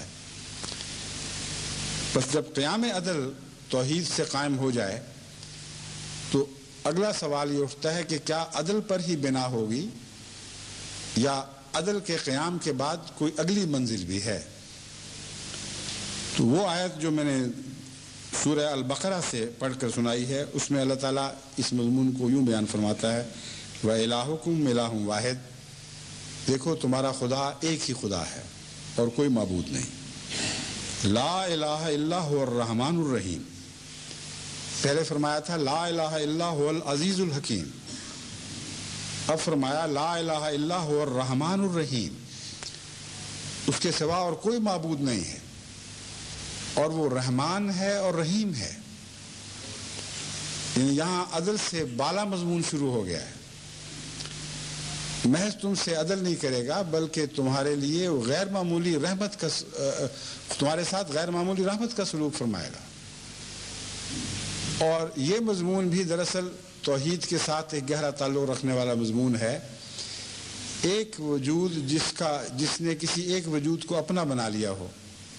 بس جب قیام عدل توحید سے قائم ہو جائے تو اگلا سوال یہ اٹھتا ہے کہ کیا عدل پر ہی بنا ہوگی یا عدل کے قیام کے بعد کوئی اگلی منزل بھی ہے. تو وہ آیت جو میں نے سورہ البقرہ سے پڑھ کر سنائی ہے اس میں اللہ تعالیٰ اس مضمون کو یوں بیان فرماتا ہے وَإِلَٰهُكُمْ إِلَٰهٌ وَاحِدٌ. دیکھو تمہارا خدا ایک ہی خدا ہے اور کوئی معبود نہیں. لا الہ الا هو الرحمن الرحیم. پہلے فرمایا تھا لا الہ الا هو العزیز الحکیم، اب فرمایا لا الہ الا هو الرحمن الرحیم. اس کے سوا اور کوئی معبود نہیں ہے، اور وہ رحمان ہے اور رحیم ہے. یعنی یہاں عدل سے بالا مضمون شروع ہو گیا ہے. محض تم سے عدل نہیں کرے گا بلکہ تمہارے لیے غیر معمولی رحمت کا تمہارے ساتھ غیر معمولی رحمت کا سلوک فرمائے گا. اور یہ مضمون بھی دراصل توحید کے ساتھ ایک گہرا تعلق رکھنے والا مضمون ہے. ایک وجود جس کا جس نے کسی ایک وجود کو اپنا بنا لیا ہو،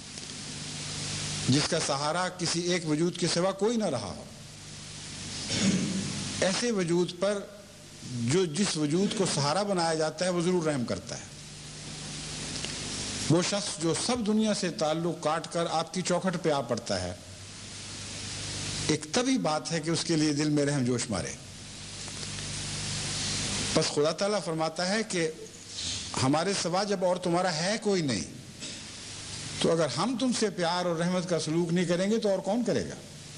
جس کا سہارا کسی ایک وجود کے سوا کوئی نہ رہا ہو، ایسے وجود پر جو جس وجود کو سہارا بنایا جاتا ہے وہ ضرور رحم کرتا ہے. وہ شخص جو سب دنیا سے تعلق کاٹ کر آپ کی چوکھٹ پہ آ پڑتا ہے، ایک طبی بات ہے کہ اس کے لیے دل میں رحم جوش مارے. بس خدا تعالیٰ فرماتا ہے کہ ہمارے سوا جب اور تمہارا ہے کوئی نہیں، تو اگر ہم تم سے پیار اور رحمت کا سلوک نہیں کریں گے تو اور کون کرے گا؟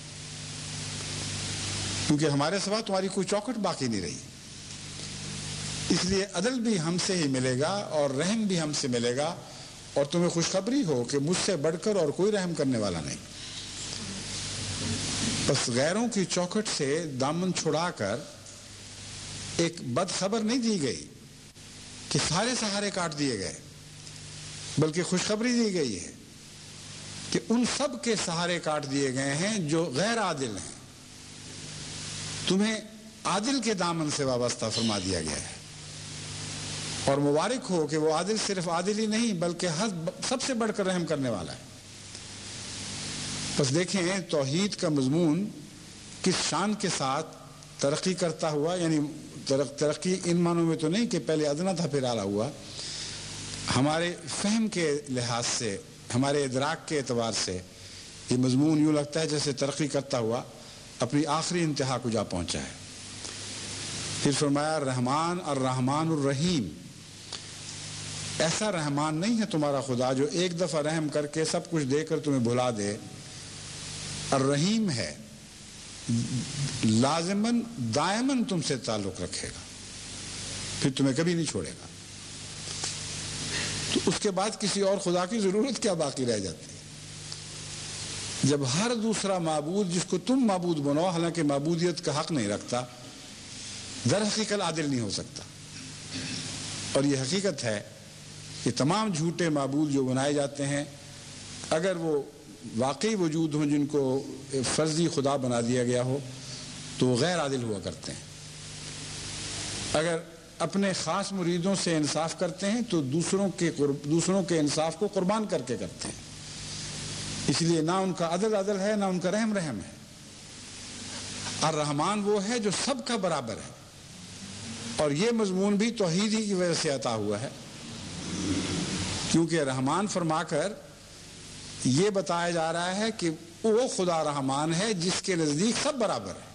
کیونکہ ہمارے سوا تمہاری کوئی چوکھٹ باقی نہیں رہی. اس لیے عدل بھی ہم سے ہی ملے گا اور رحم بھی ہم سے ملے گا، اور تمہیں خوشخبری ہو کہ مجھ سے بڑھ کر اور کوئی رحم کرنے والا نہیں. بس غیروں کی چوکھٹ سے دامن چھڑا کر ایک بد خبر نہیں دی گئی کہ سارے سہارے کاٹ دیے گئے، بلکہ خوشخبری دی گئی ہے کہ ان سب کے سہارے کاٹ دیے گئے ہیں جو غیر عادل ہیں. تمہیں عادل کے دامن سے وابستہ فرما دیا گیا ہے، اور مبارک ہو کہ وہ عادل صرف عادل ہی نہیں بلکہ سب سے بڑھ کر رحم کرنے والا ہے. بس دیکھیں توحید کا مضمون کس شان کے ساتھ ترقی کرتا ہوا، یعنی ترقی ان معنوں میں تو نہیں کہ پہلے ادنا تھا پھر اعلیٰ ہوا. ہمارے فہم کے لحاظ سے، ہمارے ادراک کے اعتبار سے یہ مضمون یوں لگتا ہے جیسے ترقی کرتا ہوا اپنی آخری انتہا کو جا پہنچا ہے. پھر فرمایا رحمان الرحمن الرحیم. ایسا رحمان نہیں ہے تمہارا خدا جو ایک دفعہ رحم کر کے سب کچھ دے کر تمہیں بھلا دے. الرحیم ہے، لازماً دائماً تم سے تعلق رکھے گا، پھر تمہیں کبھی نہیں چھوڑے گا. تو اس کے بعد کسی اور خدا کی ضرورت کیا باقی رہ جاتی ہے جب ہر دوسرا معبود جس کو تم معبود بنو حالانکہ معبودیت کا حق نہیں رکھتا، در حقیقت عادل نہیں ہو سکتا. اور یہ حقیقت ہے کہ تمام جھوٹے معبود جو بنائے جاتے ہیں اگر وہ واقعی وجود ہوں جن کو فرضی خدا بنا دیا گیا ہو تو وہ غیر عادل ہوا کرتے ہیں. اگر اپنے خاص مریدوں سے انصاف کرتے ہیں تو دوسروں کے دوسروں کے انصاف کو قربان کر کے کرتے ہیں. اس لیے نہ ان کا عدل عدل ہے نہ ان کا رحم رحم ہے. الرحمن وہ ہے جو سب کا برابر ہے، اور یہ مضمون بھی توحید ہی کی وجہ سے عطا ہوا ہے، کیونکہ رحمان فرما کر یہ بتایا جا رہا ہے کہ وہ خدا رحمان ہے جس کے نزدیک سب برابر ہے.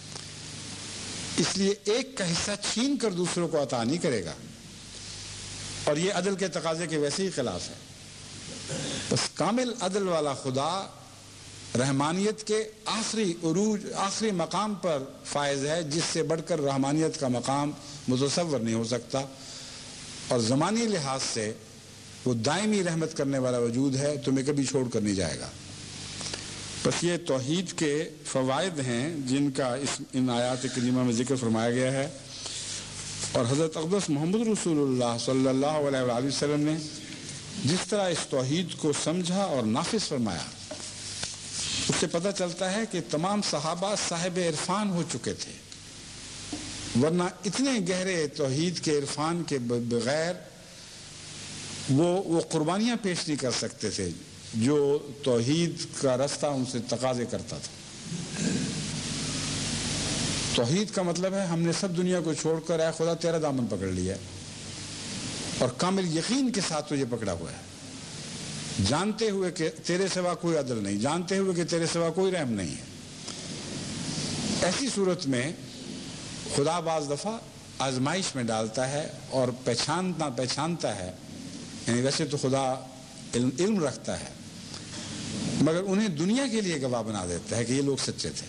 اس لیے ایک کا حصہ چھین کر دوسروں کو عطا نہیں کرے گا، اور یہ عدل کے تقاضے کے ویسے ہی خلاف ہے. بس کامل عدل والا خدا رحمانیت کے آخری عروج آخری مقام پر فائز ہے، جس سے بڑھ کر رحمانیت کا مقام متصور نہیں ہو سکتا، اور زمانی لحاظ سے وہ دائمی رحمت کرنے والا وجود ہے، تمہیں کبھی چھوڑ کر نہیں جائے گا. بس یہ توحید کے فوائد ہیں جن کا اس ان آیات کریمہ میں ذکر فرمایا گیا ہے. اور حضرت اقدس محمد رسول اللہ صلی اللہ علیہ وآلہ وسلم نے جس طرح اس توحید کو سمجھا اور نافذ فرمایا، اس سے پتہ چلتا ہے کہ تمام صحابہ صاحب عرفان ہو چکے تھے، ورنہ اتنے گہرے توحید کے عرفان کے بغیر وہ وہ قربانیاں پیش نہیں کر سکتے تھے جو توحید کا راستہ ان سے تقاضے کرتا تھا. توحید کا مطلب ہے ہم نے سب دنیا کو چھوڑ کر اے خدا تیرا دامن پکڑ لیا، اور کامل یقین کے ساتھ تجھے پکڑا ہوا ہے، جانتے ہوئے کہ تیرے سوا کوئی عدل نہیں، جانتے ہوئے کہ تیرے سوا کوئی رحم نہیں ہے. ایسی صورت میں خدا بعض دفعہ آزمائش میں ڈالتا ہے اور پہچانتا پہچانتا ہے، یعنی ویسے تو خدا علم, علم رکھتا ہے، مگر انہیں دنیا کے لیے گواہ بنا دیتا ہے کہ یہ لوگ سچے تھے.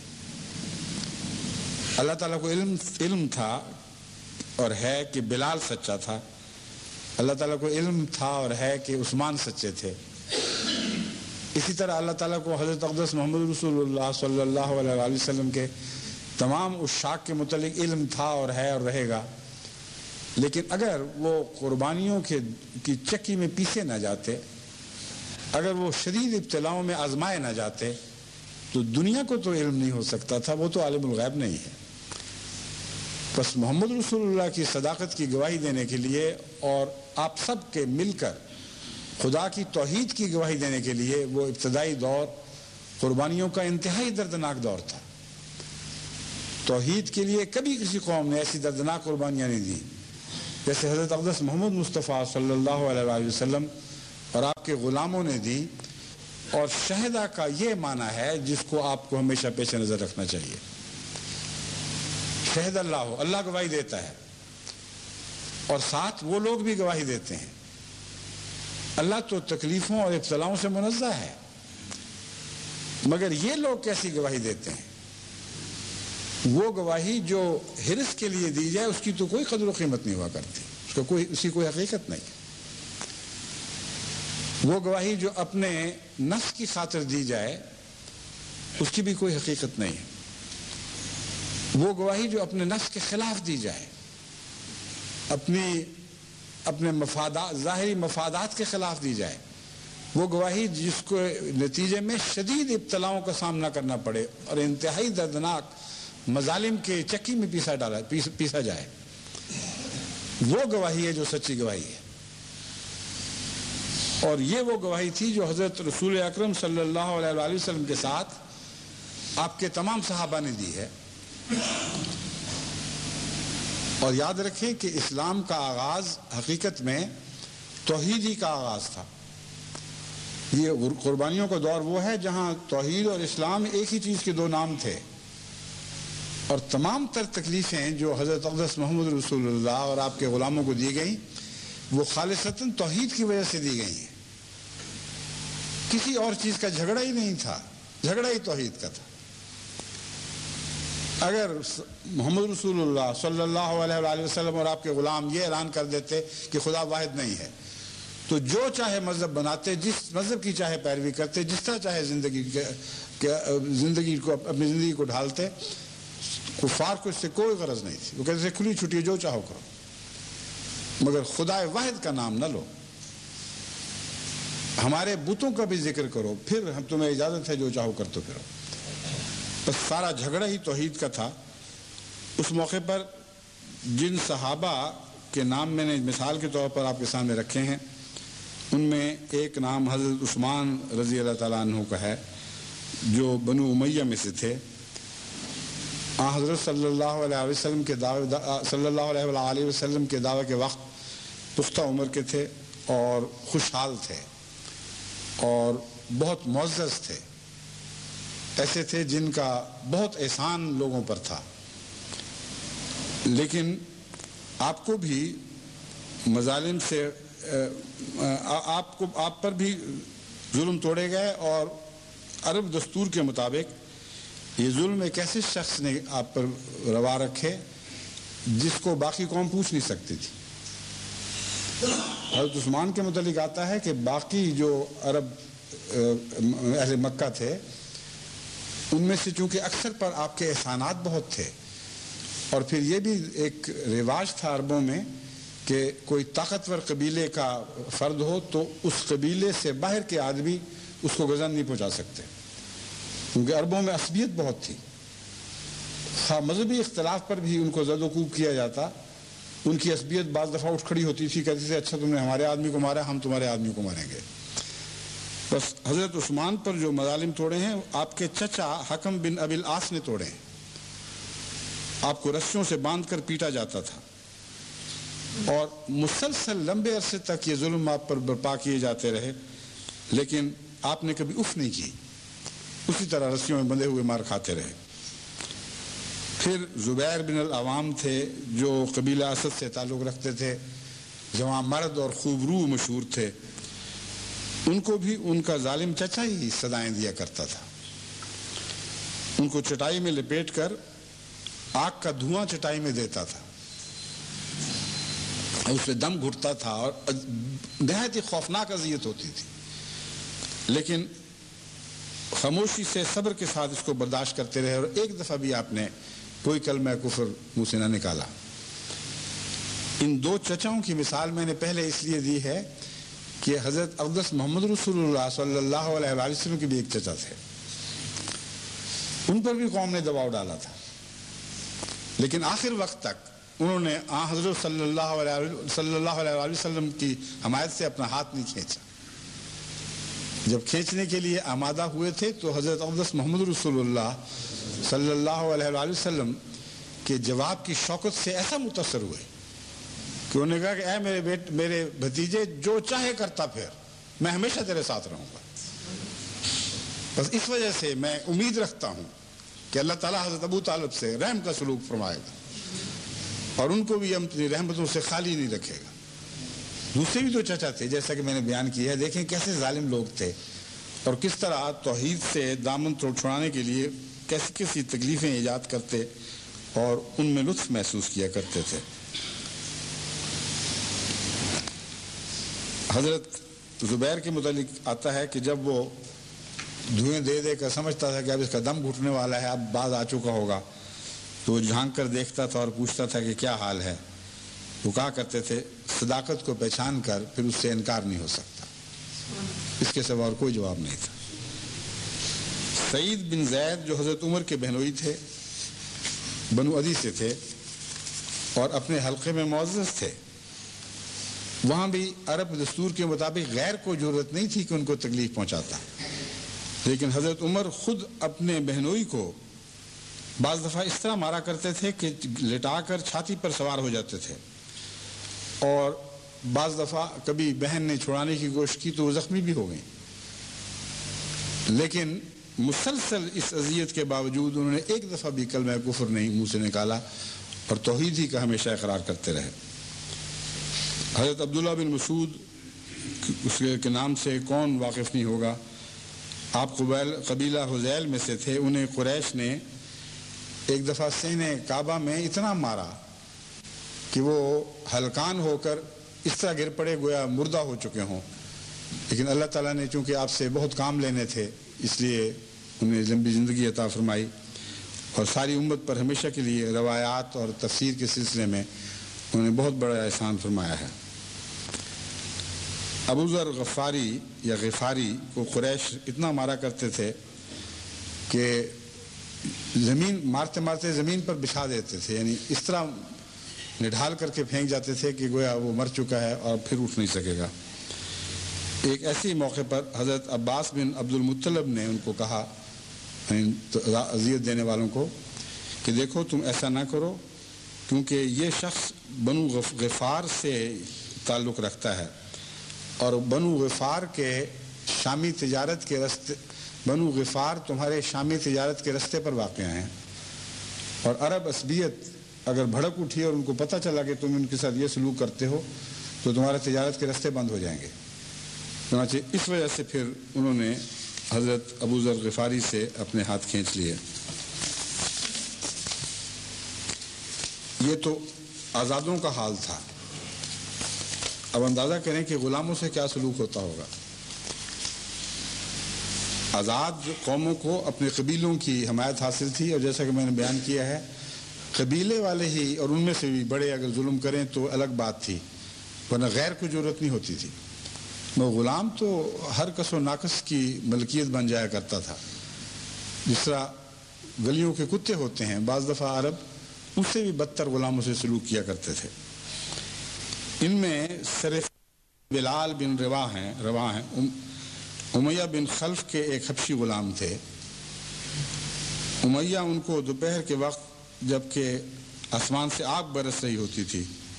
اللہ تعالیٰ کو علم علم تھا اور ہے کہ بلال سچا تھا، اللہ تعالیٰ کو علم تھا اور ہے کہ عثمان سچے تھے. اسی طرح اللہ تعالیٰ کو حضرت اقدس محمد رسول اللہ صلی اللہ علیہ وآلہ وسلم کے تمام عشاق کے متعلق علم تھا اور ہے اور رہے گا. لیکن اگر وہ قربانیوں کے کی چکی میں پیسے نہ جاتے، اگر وہ شدید ابتلاؤں میں آزمائے نہ جاتے، تو دنیا کو تو علم نہیں ہو سکتا تھا، وہ تو عالم الغیب نہیں ہے. بس محمد رسول اللہ کی صداقت کی گواہی دینے کے لیے اور آپ سب کے مل کر خدا کی توحید کی گواہی دینے کے لیے وہ ابتدائی دور قربانیوں کا انتہائی دردناک دور تھا. توحید کے لیے کبھی کسی قوم نے ایسی دردناک قربانیاں نہیں دی جیسے حضرت اقدس محمد مصطفیٰ صلی اللہ علیہ وآلہ وسلم اور آپ کے غلاموں نے دی. اور شہداء کا یہ معنی ہے جس کو آپ کو ہمیشہ پیش نظر رکھنا چاہیے. شہد اللہ ہو، اللہ گواہی دیتا ہے، اور ساتھ وہ لوگ بھی گواہی دیتے ہیں. اللہ تو تکلیفوں اور ابتلاؤں سے منزہ ہے، مگر یہ لوگ کیسی گواہی دیتے ہیں؟ وہ گواہی جو حرص کے لیے دی جائے اس کی تو کوئی قدر و قیمت نہیں ہوا کرتی، اس کا کوئی اسی کوئی حقیقت نہیں. وہ گواہی جو اپنے نفس کی خاطر دی جائے اس کی بھی کوئی حقیقت نہیں ہے. وہ گواہی جو اپنے نفس کے خلاف دی جائے، اپنی اپنے مفادات ظاہری مفادات کے خلاف دی جائے، وہ گواہی جس کو نتیجے میں شدید ابتلاؤں کا سامنا کرنا پڑے اور انتہائی دردناک مظالم کے چکی میں پیسا ڈالا پیسا جائے، وہ گواہی ہے جو سچی گواہی ہے. اور یہ وہ گواہی تھی جو حضرت رسول اکرم صلی اللہ علیہ وآلہ وسلم کے ساتھ آپ کے تمام صحابہ نے دی ہے. اور یاد رکھیں کہ اسلام کا آغاز حقیقت میں توحید ہی کا آغاز تھا. یہ قربانیوں کا دور وہ ہے جہاں توحید اور اسلام ایک ہی چیز کے دو نام تھے، اور تمام تر تکلیفیں جو حضرت اقدس محمد رسول اللہ اور آپ کے غلاموں کو دی گئیں وہ خالصتاً توحید کی وجہ سے دی گئی ہیں. کسی اور چیز کا جھگڑا ہی نہیں تھا، جھگڑا ہی توحید کا تھا. اگر محمد رسول اللہ صلی اللہ علیہ وآلہ وسلم اور آپ کے غلام یہ اعلان کر دیتے کہ خدا واحد نہیں ہے تو جو چاہے مذہب بناتے، جس مذہب کی چاہے پیروی کرتے، جس طرح چاہے زندگی زندگی کو اپنی زندگی کو ڈھالتے، کفار کو اس سے کوئی غرض نہیں تھی. وہ کہتے تھے کھلی چھٹی جو چاہو کرو، مگر خدا واحد کا نام نہ لو. ہمارے بتوں کا بھی ذکر کرو، پھر ہم تمہیں اجازت ہے جو چاہو کر تو پھرو۔ بس سارا جھگڑا ہی توحید کا تھا۔ اس موقع پر جن صحابہ کے نام میں نے مثال کے طور پر آپ کے سامنے رکھے ہیں، ان میں ایک نام حضرت عثمان رضی اللہ تعالیٰ عنہ کا ہے، جو بنو امیہ میں سے تھے۔ آن حضرت صلی اللہ علیہ وسلم کے دعوے صلی اللہ علیہ وآلہ وسلم کے دعوے کے وقت پختہ عمر کے تھے اور خوشحال تھے اور بہت معزز تھے، ایسے تھے جن کا بہت احسان لوگوں پر تھا، لیکن آپ کو بھی مظالم سے آپ کو آپ پر بھی ظلم توڑے گئے، اور عرب دستور کے مطابق یہ ظلم ایک ایسے شخص نے آپ پر روا رکھے جس کو باقی قوم پوچھ نہیں سکتی تھی۔ حضرت عثمان کے متعلق آتا ہے کہ باقی جو عرب اہل مکہ تھے ان میں سے چونکہ اکثر پر آپ کے احسانات بہت تھے، اور پھر یہ بھی ایک رواج تھا عربوں میں کہ کوئی طاقتور قبیلے کا فرد ہو تو اس قبیلے سے باہر کے آدمی اس کو غزن نہیں پہنچا سکتے، کیونکہ عربوں میں عصبیت بہت تھی۔ ہاں مذہبی اختلاف پر بھی ان کو زد و کوب کیا جاتا، ان کی عصبیت بعض دفعہ اٹھ کھڑی ہوتی تھی، کہتے تھے اچھا تم نے ہمارے آدمی کو مارا، ہم تمہارے آدمی کو ماریں گے۔ بس حضرت عثمان پر جو مظالم توڑے ہیں آپ کے چچا حکم بن ابی العاص نے توڑے ہیں۔ آپ کو رسیوں سے باندھ کر پیٹا جاتا تھا اور مسلسل لمبے عرصے تک یہ ظلم آپ پر برپا کیے جاتے رہے، لیکن آپ نے کبھی اف نہیں کی، اسی طرح رسیوں میں بندھے ہوئے مار کھاتے رہے۔ پھر زبیر بن العوام تھے جو قبیلہ اسد سے تعلق رکھتے تھے، جوان مرد اور خوب روح مشہور تھے، ان کو بھی ان کا ظالم چچا ہی صدائیں دیا کرتا تھا۔ ان کو چٹائی میں لپیٹ کر آگ کا دھواں چٹائی میں دیتا تھا، اس پہ دم گھٹتا تھا اور نہایت ہی خوفناک اذیت ہوتی تھی، لیکن خاموشی سے صبر کے ساتھ اس کو برداشت کرتے رہے، اور ایک دفعہ بھی آپ نے کوئی کلمہ کفر منہ سے نہ نکالا۔ ان دو چچاؤں کی مثال میں نے پہلے اس لیے دی ہے کہ حضرت اقدس محمد رسول اللہ صلی اللہ علیہ وآلہ وسلم کے بھی ایک چچا تھے، ان پر بھی قوم نے دباؤ ڈالا تھا، لیکن آخر وقت تک انہوں نے آن حضرت صلی اللہ علیہ صلی اللہ علیہ وآلہ وسلم کی حمایت سے اپنا ہاتھ نہیں کھینچا۔ جب کھینچنے کے لیے آمادہ ہوئے تھے تو حضرت اقدس محمد رسول اللہ صلی اللہ علیہ وآلہ وسلم کے جواب کی شوکت سے ایسا متاثر ہوئے کہ انہوں نے کہا کہ اے میرے بیٹ میرے بھتیجے، جو چاہے کرتا پھر، میں ہمیشہ تیرے ساتھ رہوں گا۔ بس اس وجہ سے میں امید رکھتا ہوں کہ اللہ تعالیٰ حضرت ابو طالب سے رحم کا سلوک فرمائے گا اور ان کو بھی اپنی رحمتوں سے خالی نہیں رکھے گا۔ دوسرے بھی تو چچا تھے جیسا کہ میں نے بیان کیا ہے، دیکھیں کیسے ظالم لوگ تھے اور کس طرح توحید سے دامن چھڑانے کے لیے کیسی کیسی تکلیفیں ایجاد کرتے اور ان میں لطف محسوس کیا کرتے تھے۔ حضرت زبیر کے متعلق آتا ہے کہ جب وہ دھوئیں دے دے کر سمجھتا تھا کہ اب اس کا دم گھٹنے والا ہے، اب باز آ چکا ہوگا، تو وہ جھانک کر دیکھتا تھا اور پوچھتا تھا کہ کیا حال ہے۔ وہ کہا کرتے تھے صداقت کو پہچان کر پھر اس سے انکار نہیں ہو سکتا، اس کے سوا اور کوئی جواب نہیں تھا۔ سعید بن زید جو حضرت عمر کے بہنوئی تھے، بنو عدی سے تھے اور اپنے حلقے میں معزز تھے، وہاں بھی عرب دستور کے مطابق غیر کو ضرورت نہیں تھی کہ ان کو تکلیف پہنچاتا، لیکن حضرت عمر خود اپنے بہنوئی کو بعض دفعہ اس طرح مارا کرتے تھے کہ لٹا کر چھاتی پر سوار ہو جاتے تھے، اور بعض دفعہ کبھی بہن نے چھڑانے کی کوشش کی تو وہ زخمی بھی ہو گئیں، لیکن مسلسل اس اذیت کے باوجود انہوں نے ایک دفعہ بھی کلمہ کفر نہیں منہ سے نکالا اور توحید ہی کا ہمیشہ اقرار کرتے رہے۔ حضرت عبداللہ بن مسعود اس کے نام سے کون واقف نہیں ہوگا، آپ قبیلہ حذیل میں سے تھے۔ انہیں قریش نے ایک دفعہ سینہ کعبہ میں اتنا مارا کہ وہ ہلکان ہو کر اس طرح گر پڑے گویا مردہ ہو چکے ہوں، لیکن اللہ تعالیٰ نے چونکہ آپ سے بہت کام لینے تھے اس لیے انہیں لمبی زندگی عطا فرمائی، اور ساری امت پر ہمیشہ کے لیے روایات اور تفسیر کے سلسلے میں انہوں نے بہت بڑا احسان فرمایا ہے۔ ابو ذر غفاری یا غفاری کو قریش اتنا مارا کرتے تھے کہ زمین مارتے مارتے زمین پر بچھا دیتے تھے، یعنی اس طرح نڈھال کر کے پھینک جاتے تھے کہ گویا وہ مر چکا ہے اور پھر اٹھ نہیں سکے گا۔ ایک ایسی موقع پر حضرت عباس بن عبد المطلب نے ان کو کہا، اذیت دینے والوں کو، کہ دیکھو تم ایسا نہ کرو، کیونکہ یہ شخص بنو غفار سے تعلق رکھتا ہے اور بنو غفار کے شامی تجارت کے رستے بنو غفار تمہارے شامی تجارت کے رستے پر واقع ہیں، اور عرب عصبیت اگر بھڑک اٹھی اور ان کو پتہ چلا کہ تم ان کے ساتھ یہ سلوک کرتے ہو تو تمہارے تجارت کے رستے بند ہو جائیں گے۔ چنانچہ اس وجہ سے پھر انہوں نے حضرت ابو ذر غفاری سے اپنے ہاتھ کھینچ لیے۔ یہ تو آزادوں کا حال تھا، اب اندازہ کریں کہ غلاموں سے کیا سلوک ہوتا ہوگا۔ آزاد قوموں کو اپنے قبیلوں کی حمایت حاصل تھی، اور جیسا کہ میں نے بیان کیا ہے قبیلے والے ہی اور ان میں سے بھی بڑے اگر ظلم کریں تو الگ بات تھی، ورنہ غیر کو ضرورت نہیں ہوتی تھی۔ وہ غلام تو ہر کس و ناقص کی ملکیت بن جایا کرتا تھا، جس طرح گلیوں کے کتے ہوتے ہیں، بعض دفعہ عرب اس سے بھی بدتر غلاموں سے سلوک کیا کرتے تھے۔ ان میں صرف بلال بن رواح ہیں رواح ہیں امیہ بن خلف کے ایک حبشی غلام تھے۔ امیہ ان کو دوپہر کے وقت جب کہ آسمان سے آگ برس رہی ہوتی تھی،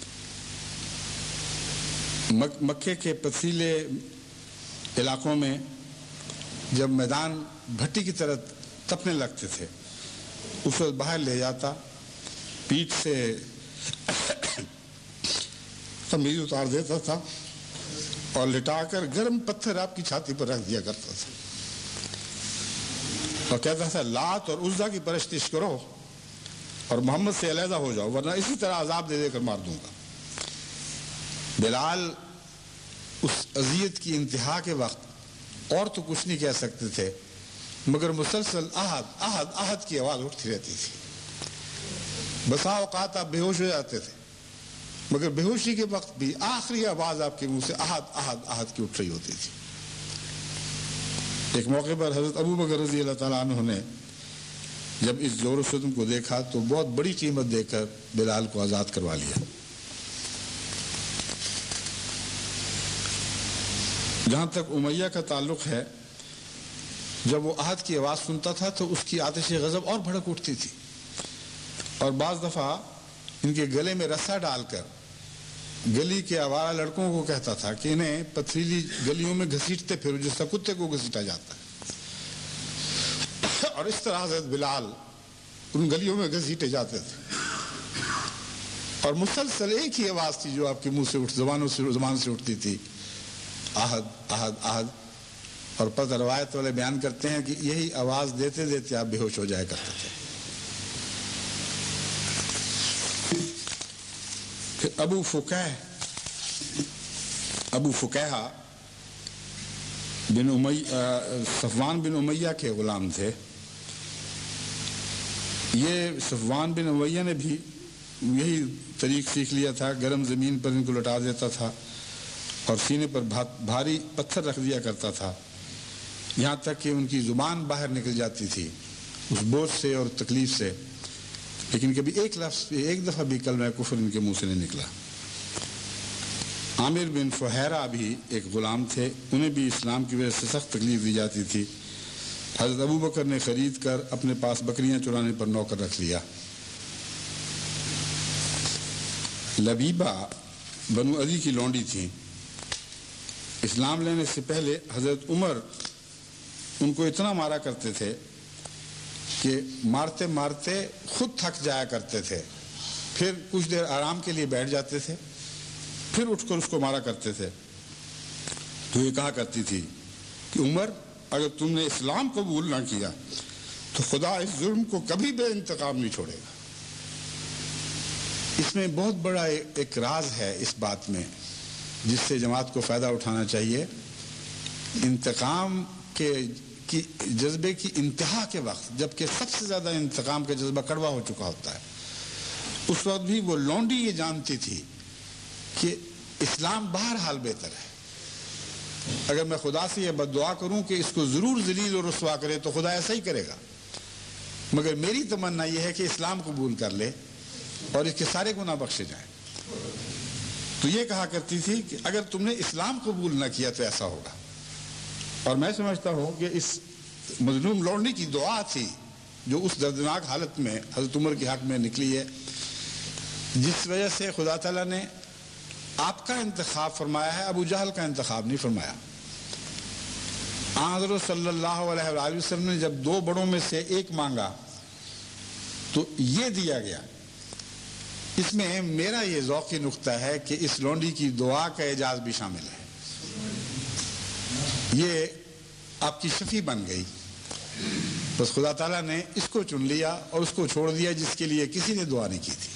مکے کے پتھریلے علاقوں میں جب میدان بھٹی کی طرح تپنے لگتے تھے، اس وقت باہر لے جاتا، پیٹھ سے قمیض اتار دیتا تھا اور لٹا کر گرم پتھر آپ کی چھاتی پر رکھ دیا کرتا تھا اور کہتا تھا لات اور عزا کی پرستش کرو اور محمد سے علیحدہ ہو جاؤ، ورنہ اسی طرح عذاب دے دے کر مار دوں گا۔ بلال اس اذیت کی انتہا کے وقت اور تو کچھ نہیں کہہ سکتے تھے، مگر مسلسل احد احد احد کی آواز اٹھتی رہتی تھی۔ بسا اوقات آپ بے ہوش ہو جاتے تھے، مگر بے ہوشی کے وقت بھی آخری آواز آپ کے منہ سے احد احد احد کی اٹھ رہی ہوتی تھی۔ ایک موقع پر حضرت ابو بکر رضی اللہ تعالیٰ عنہ نے جب اس زور و ستم کو دیکھا تو بہت بڑی قیمت دے کر بلال کو آزاد کروا لیا۔ جہاں تک امیہ کا تعلق ہے، جب وہ عہد کی آواز سنتا تھا تو اس کی آتش غضب اور بھڑک اٹھتی تھی، اور بعض دفعہ ان کے گلے میں رسا ڈال کر گلی کے آوارہ لڑکوں کو کہتا تھا کہ انہیں پتھریلی گلیوں میں گھسیٹتے پھرو جس طرح کتے کو گھسیٹا جاتا ہے، اور اس طرح حضرت بلال ان گلیوں میں گھسیٹے جاتے تھے، اور مسلسل ایک ہی آواز تھی جو آپ کے منہ سے اٹھ زبانوں سے زبان سے اٹھتی تھی، احد احد احد۔ اور پتہ روایت والے بیان کرتے ہیں کہ یہی آواز دیتے دیتے آپ بے ہوش ہو جایا کرتے تھے۔ پھر ابو فقہ ابو فقیہ بن امیہ صفوان بن امیہ کے غلام تھے۔ یہ صفوان بن امیہ نے بھی یہی طریق سیکھ لیا تھا، گرم زمین پر ان کو لٹا دیتا تھا اور سینے پر بھاری پتھر رکھ دیا کرتا تھا، یہاں تک کہ ان کی زبان باہر نکل جاتی تھی اس بوجھ سے اور تکلیف سے، لیکن کبھی ایک لفظ ایک دفعہ بھی کلمہ کفر ان کے منہ سے نہیں نکلا۔ عامر بن فہیرہ بھی ایک غلام تھے، انہیں بھی اسلام کی وجہ سے سخت تکلیف دی جاتی تھی۔ حضرت ابو بکر نے خرید کر اپنے پاس بکریاں چرانے پر نوکر رکھ لیا۔ لبیبہ بنو عدی کی لونڈی تھیں، اسلام لینے سے پہلے حضرت عمر ان کو اتنا مارا کرتے تھے کہ مارتے مارتے خود تھک جایا کرتے تھے، پھر کچھ دیر آرام کے لیے بیٹھ جاتے تھے، پھر اٹھ کر اس کو مارا کرتے تھے۔ تو یہ کہا کرتی تھی کہ عمر اگر تم نے اسلام قبول نہ کیا تو خدا اس ظلم کو کبھی بے انتقام نہیں چھوڑے گا۔ اس میں بہت بڑا ایک راز ہے اس بات میں جس سے جماعت کو فائدہ اٹھانا چاہیے۔ انتقام کے کی جذبے کی انتہا کے وقت، جبکہ سب سے زیادہ انتقام کا جذبہ کڑوا ہو چکا ہوتا ہے، اس وقت بھی وہ لونڈی یہ جانتی تھی کہ اسلام بہرحال بہتر ہے، اگر میں خدا سے یہ بد دعا کروں کہ اس کو ضرور ذلیل و رسوا کرے تو خدا ایسا ہی کرے گا، مگر میری تمنا یہ ہے کہ اسلام قبول کر لے اور اس کے سارے گناہ بخشے جائیں۔ تو یہ کہا کرتی تھی کہ اگر تم نے اسلام قبول نہ کیا تو ایسا ہوگا۔ اور میں سمجھتا ہوں کہ اس مظلوم لوڑنے کی دعا تھی جو اس دردناک حالت میں حضرت عمر کے حق میں نکلی ہے، جس وجہ سے خدا تعالیٰ نے آپ کا انتخاب فرمایا ہے، ابو جہل کا انتخاب نہیں فرمایا۔ آن حضرت صلی اللہ علیہ وآلہ وسلم نے جب دو بڑوں میں سے ایک مانگا تو یہ دیا گیا۔ اس میں میرا یہ ذوقی نقطہ ہے کہ اس لونڈی کی دعا کا اعجاز بھی شامل ہے۔ یہ آپ کی شفیع بن گئی، بس خدا تعالیٰ نے اس کو چن لیا اور اس کو چھوڑ دیا جس کے لیے کسی نے دعا نہیں کی تھی۔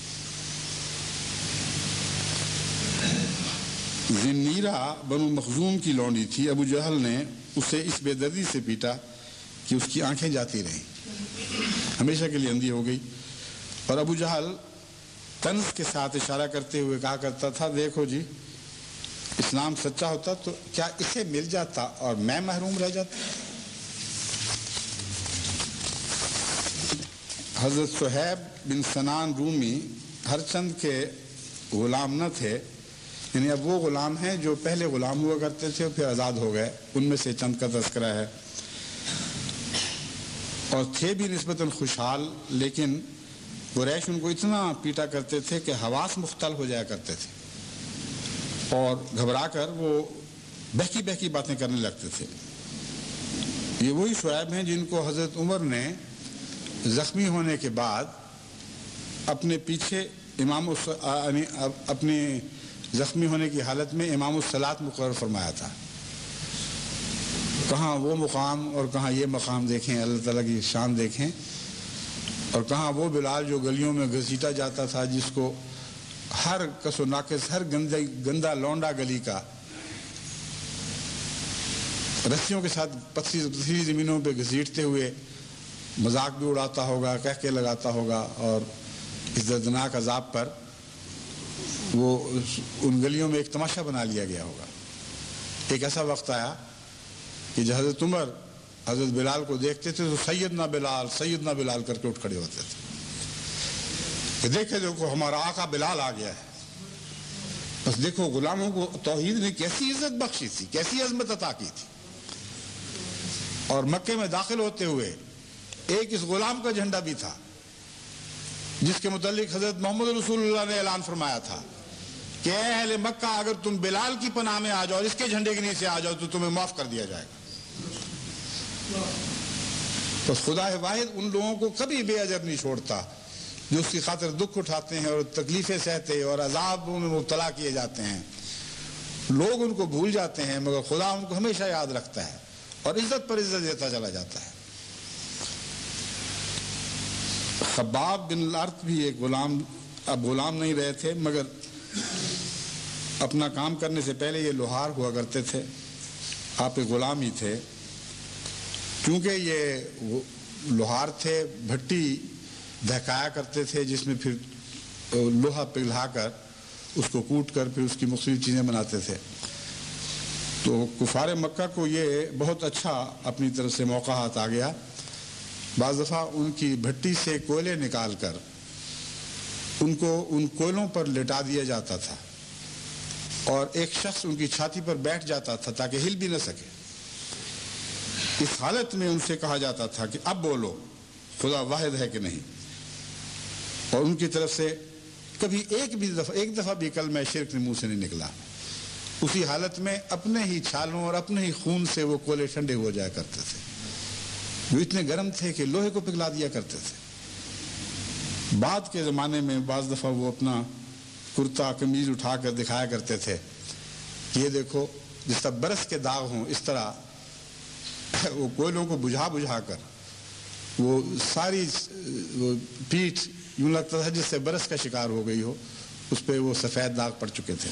ذنیرہ بنو مخزوم کی لونڈی تھی، ابو جہل نے اسے اس بے دردی سے پیٹا کہ اس کی آنکھیں جاتی رہیں، ہمیشہ کے لیے اندھی ہو گئی۔ اور ابو جہل طنز کے ساتھ اشارہ کرتے ہوئے کہا کرتا تھا، دیکھو جی اسلام سچا ہوتا تو کیا اسے مل جاتا اور میں محروم رہ جاتا۔ حضرت صہیب بن سنان رومی ہر چند کے غلام نہ تھے، یعنی اب وہ غلام ہیں جو پہلے غلام ہوا کرتے تھے اور پھر آزاد ہو گئے، ان میں سے چند کا تذکرہ ہے۔ اور تھے بھی نسبتاً خوشحال، لیکن قریش ان کو اتنا پیٹا کرتے تھے کہ حواس مختل ہو جایا کرتے تھے اور گھبرا کر وہ بہکی بہکی باتیں کرنے لگتے تھے۔ یہ وہی شعیب ہیں جن کو حضرت عمر نے زخمی ہونے کے بعد اپنے پیچھے امام اپنے زخمی ہونے کی حالت میں امام الصلاۃ مقرر فرمایا تھا۔ کہاں وہ مقام اور کہاں یہ مقام دیکھیں، اللہ تعالیٰ کی شان دیکھیں، اور کہاں وہ بلال جو گلیوں میں گھسیٹا جاتا تھا، جس کو ہر کس و ناقص، ہر گندے گندا لونڈا گلی کا رسیوں کے ساتھ پتھری پتھری زمینوں پہ گھسیٹتے ہوئے مذاق بھی اڑاتا ہوگا، کہہ کے لگاتا ہوگا، اور اس دردناک عذاب پر وہ ان گلیوں میں ایک تماشا بنا لیا گیا ہوگا۔ ایک ایسا وقت آیا کہ جب حضرت عمر حضرت بلال کو دیکھتے تھے تو سیدنا بلال سیدنا بلال کر کے اٹھ کھڑے ہوتے تھے کہ دیکھے دیکھو ہمارا آقا بلال آ گیا ہے۔ بس دیکھو غلاموں کو توحید نے کیسی عزت بخشی تھی، کیسی عظمت عطا کی تھی۔ اور مکے میں داخل ہوتے ہوئے ایک اس غلام کا جھنڈا بھی تھا جس کے متعلق حضرت محمد رسول اللہ نے اعلان فرمایا تھا کہ اے اہل مکہ، اگر تم بلال کی پناہ میں آ جاؤ، اس کے جھنڈے کے نیچے آ جاؤ تو تمہیں معاف کر دیا جائے گا۔ بس خدا واحد ان لوگوں کو کبھی بے اجر نہیں چھوڑتا جو اس کی خاطر دکھ اٹھاتے ہیں اور تکلیفیں سہتے اور عذابوں میں مبتلا کیے جاتے ہیں۔ لوگ ان کو بھول جاتے ہیں مگر خدا ان کو ہمیشہ یاد رکھتا ہے اور عزت پر عزت دیتا چلا جاتا ہے۔ خباب بن الارت بھی ایک غلام، اب غلام نہیں رہے تھے مگر اپنا کام کرنے سے پہلے یہ لوہار ہوا کرتے تھے، آپ ایک غلام ہی تھے۔ کیونکہ یہ لوہار تھے، بھٹی دہکایا کرتے تھے جس میں پھر لوہا پگھلا کر اس کو کوٹ کر پھر اس کی مختلف چیزیں بناتے تھے۔ تو کفار مکہ کو یہ بہت اچھا اپنی طرف سے موقع ہاتھ آ گیا۔ بعض دفعہ ان کی بھٹی سے کوئلے نکال کر ان کو ان کوئلوں پر لٹا دیا جاتا تھا اور ایک شخص ان کی چھاتی پر بیٹھ جاتا تھا تاکہ ہل بھی نہ سکے۔ اس حالت میں ان سے کہا جاتا تھا کہ اب بولو خدا واحد ہے کہ نہیں، اور ان کی طرف سے کبھی ایک بھی دفعہ ایک دفعہ بھی کلمہ شرک نے منہ سے نہیں نکلا۔ اسی حالت میں اپنے ہی چھالوں اور اپنے ہی خون سے وہ کوئلے ٹھنڈے ہو جایا کرتے تھے، جو اتنے گرم تھے کہ لوہے کو پگھلا دیا کرتے تھے۔ بعد کے زمانے میں بعض دفعہ وہ اپنا کرتا قمیض اٹھا کر دکھایا کرتے تھے کہ یہ دیکھو جس طرح برس کے داغ ہوں اس طرح وہ کوئلوں کو بجھا بجھا کر وہ ساری وہ پیٹھ یوں لگتا تھا جس سے برس کا شکار ہو گئی ہو، اس پہ وہ سفید داغ پڑ چکے تھے۔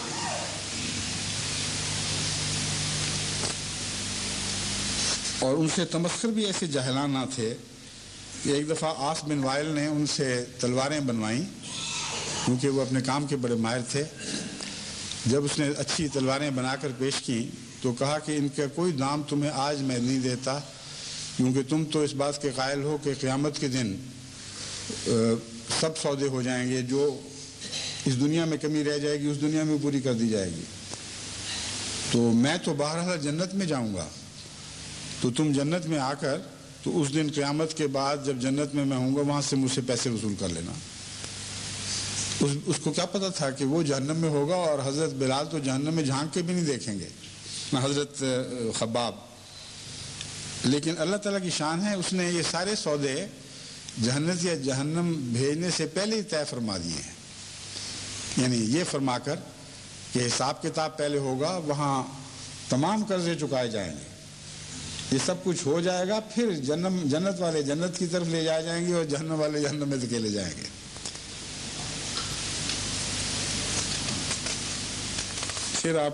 اور ان سے تمسخر بھی ایسے جاہلانہ تھے کہ ایک دفعہ عاص بن وائل نے ان سے تلواریں بنوائیں کیونکہ وہ اپنے کام کے بڑے ماہر تھے۔ جب اس نے اچھی تلواریں بنا کر پیش کیں تو کہا کہ ان کا کوئی دام تمہیں آج میں نہیں دیتا، کیونکہ تم تو اس بات کے قائل ہو کہ قیامت کے دن سب سودے ہو جائیں گے، جو اس دنیا میں کمی رہ جائے گی اس دنیا میں پوری کر دی جائے گی، تو میں تو بہرحال جنت میں جاؤں گا، تو تم جنت میں آ کر تو اس دن قیامت کے بعد جب جنت میں میں ہوں گا وہاں سے مجھ سے پیسے وصول کر لینا۔ اس, اس کو کیا پتا تھا کہ وہ جہنم میں ہوگا، اور حضرت بلال تو جہنم میں جھانک کے بھی نہیں دیکھیں گے، نہ حضرت خباب، لیکن اللہ تعالیٰ کی شان ہے، اس نے یہ سارے سودے جہنت یا جہنم بھیجنے سے پہلے ہی طے فرما دیے ہیں، یعنی یہ فرما کر کہ حساب کتاب پہلے ہوگا، وہاں تمام قرضے چکائے جائیں گے، یہ سب کچھ ہو جائے گا، پھر جنم جنت والے جنت کی طرف لے جائے جائیں گے اور جہنم والے جہنم میں دھکیلے جائیں گے۔ پھر آپ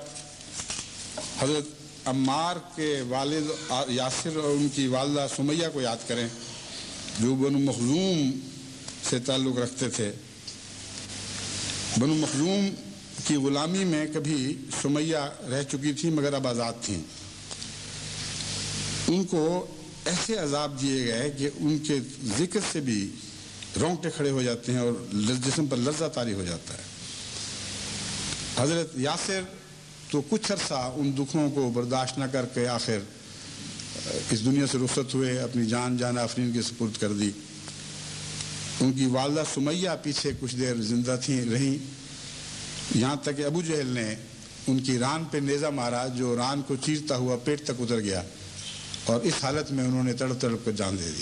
حضرت عمار کے والد یاسر اور ان کی والدہ سمیہ کو یاد کریں، جو بنو مخزوم سے تعلق رکھتے تھے۔ بنو مخزوم کی غلامی میں کبھی سمیہ رہ چکی تھی مگر اب آزاد تھیں۔ ان کو ایسے عذاب دیے گئے کہ ان کے ذکر سے بھی رونگٹے کھڑے ہو جاتے ہیں اور جسم پر لرزہ طاری ہو جاتا ہے۔ حضرت یاسر تو کچھ عرصہ ان دکھوں کو برداشت نہ کر کے آخر اس دنیا سے رخصت ہوئے، اپنی جان جان آفرین کے سپرد کر دی۔ ان کی والدہ سمیہ پیچھے کچھ دیر زندہ تھیں رہیں، یہاں تک کہ ابو جہل نے ان کی ران پہ نیزہ مارا جو ران کو چیرتا ہوا پیٹ تک اتر گیا، اور اس حالت میں انہوں نے تڑپ تڑپ کر جان دے دی۔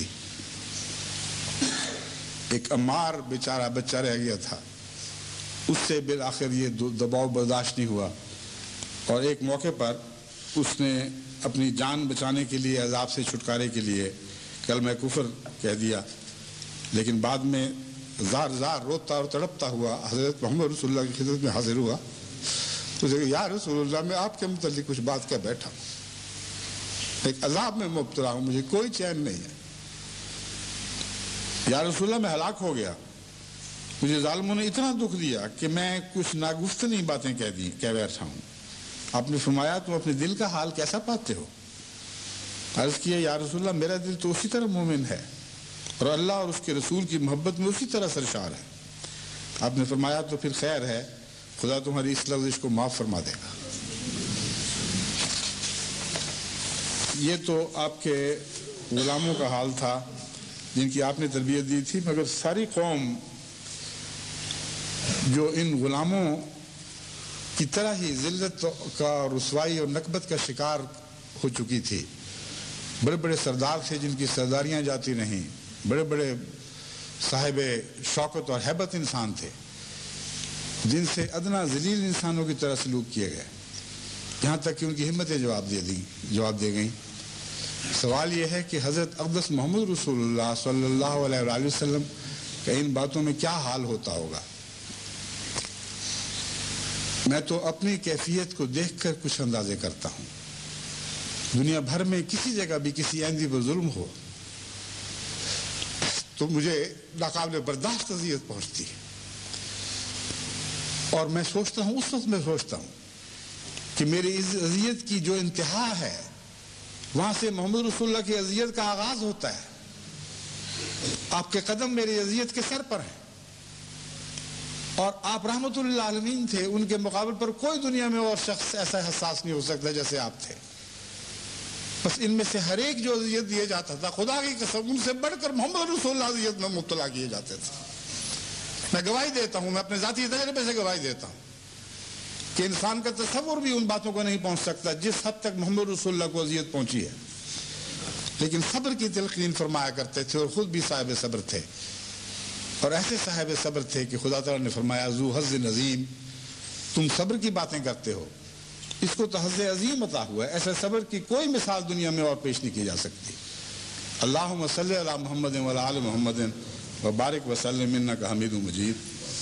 ایک عمار بیچارہ بچہ رہ گیا تھا، اس سے بالآخر یہ دباؤ برداشت نہیں ہوا، اور ایک موقع پر اس نے اپنی جان بچانے کے لیے، عذاب سے چھٹکارے کے لیے کلمہ کفر کہہ دیا، لیکن بعد میں زار زار روتا اور تڑپتا ہوا حضرت محمد رسول اللہ کی خدمت میں حاضر ہوا۔ تو یا رسول اللہ، میں آپ کے متعلق کچھ بات کہہ بیٹھا ہوں، ایک عذاب میں مبتلا ہوں، مجھے کوئی چین نہیں ہے۔ یا رسول اللہ، میں ہلاک ہو گیا، مجھے ظالموں نے اتنا دکھ دیا کہ میں کچھ ناگفتنی باتیں کہہ دی کہہ بیٹھا ہوں۔ آپ نے فرمایا تم اپنے دل کا حال کیسا پاتے ہو؟ عرض کیا یا رسول اللہ، میرا دل تو اسی طرح مومن ہے اور اللہ اور اس کے رسول کی محبت میں اسی طرح سرشار ہے۔ آپ نے فرمایا تو پھر خیر ہے، خدا تمہاری اس لفظ کو معاف فرما دے گا۔ یہ تو آپ کے غلاموں کا حال تھا جن کی آپ نے تربیت دی تھی، مگر ساری قوم جو ان غلاموں کی طرح ہی ذلت کا، رسوائی اور نکبت کا شکار ہو چکی تھی۔ بڑے بڑے سردار تھے جن کی سرداریاں جاتی نہیں، بڑے بڑے صاحب شوکت اور ہیبت انسان تھے جن سے ادنا ذلیل انسانوں کی طرح سلوک کیے گئے، یہاں تک کہ ان کی ہمتیں جواب دے دی جواب دے گئیں۔ سوال یہ ہے کہ حضرت اقدس محمد رسول اللہ صلی اللہ علیہ وآلہ وسلم کا ان باتوں میں کیا حال ہوتا ہوگا؟ میں تو اپنی کیفیت کو دیکھ کر کچھ اندازے کرتا ہوں۔ دنیا بھر میں کسی جگہ بھی کسی احمدی پر ظلم ہو تو مجھے ناقابل برداشت اذیت پہنچتی ہے، اور میں سوچتا ہوں، اس وقت میں سوچتا ہوں کہ میری اس اذیت کی جو انتہا ہے وہاں سے محمد رسول اللہ کی اذیت کا آغاز ہوتا ہے۔ آپ کے قدم میری اذیت کے سر پر ہیں، اور آپ رحمت اللہ عالمین تھے، ان کے مقابل پر کوئی دنیا میں اور شخص ایسا حساس نہیں ہو سکتا جیسے آپ تھے۔ بس ان میں سے ہر ایک جو اذیت دیے جاتا تھا، خدا کی قسم ان سے بڑھ کر محمد رسول اللہ اذیت میں مبتلا کیے جاتے تھے۔ میں گواہی دیتا ہوں، میں اپنے ذاتی تجربے سے گواہی دیتا ہوں کہ انسان کا تصور بھی ان باتوں کو نہیں پہنچ سکتا جس حد تک محمد رسول اللہ کو اذیت پہنچی ہے، لیکن صبر کی تلقین فرمایا کرتے تھے اور خود بھی صاحب صبر تھے، اور ایسے صاحب صبر تھے کہ خدا تعالیٰ نے فرمایا ذو حظ عظیم، تم صبر کی باتیں کرتے ہو، اس کو تو حظ عظیم عطا ہوا ہے۔ ایسے صبر کی کوئی مثال دنیا میں اور پیش نہیں کی جا سکتی۔ اللہم صلی علی محمد و علی آل محمد وبارک وسلم انک حمید مجید۔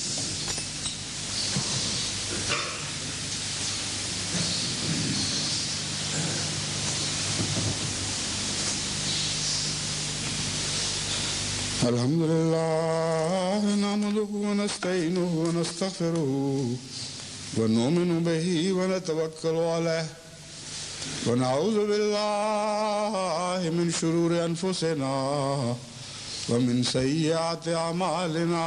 الحمد لله نحمده ونستعينه ونستغفره ونؤمن به ونتوكل عليه ونعوذ باللہ من شرور انفسنا ومن سیئات اعمالنا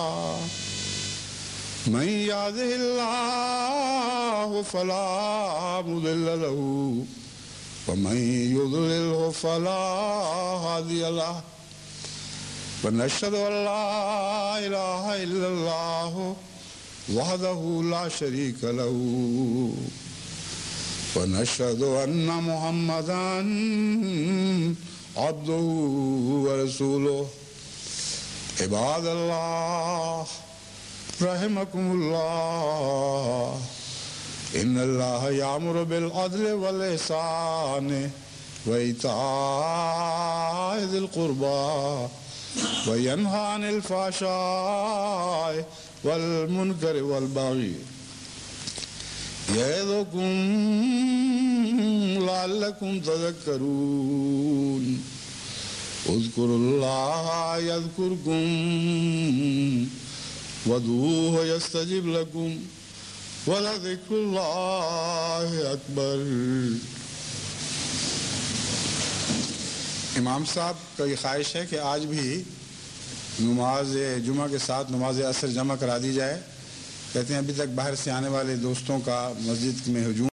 من يهده الله فلا مضل له ومن يضلله فلا هادي له ونشهد ان لا اله الا الله وحده لا شريك له ونشهد ان محمدا عبده ورسوله عباد الله رحمكم الله ان الله يأمر بالعدل والإحسان وإيتاء ذي القربى وينهى عن الفحشاء والمنكر والبغي يعظكم لعلكم تذكرون اذكروا الله يذكركم وادعوه يستجب لكم ولذكر الله اکبر۔ امام صاحب کا یہ خواہش ہے کہ آج بھی نماز جمعہ کے ساتھ نماز عصر جمع کرا دی جائے۔ کہتے ہیں ابھی تک باہر سے آنے والے دوستوں کا مسجد میں ہجوم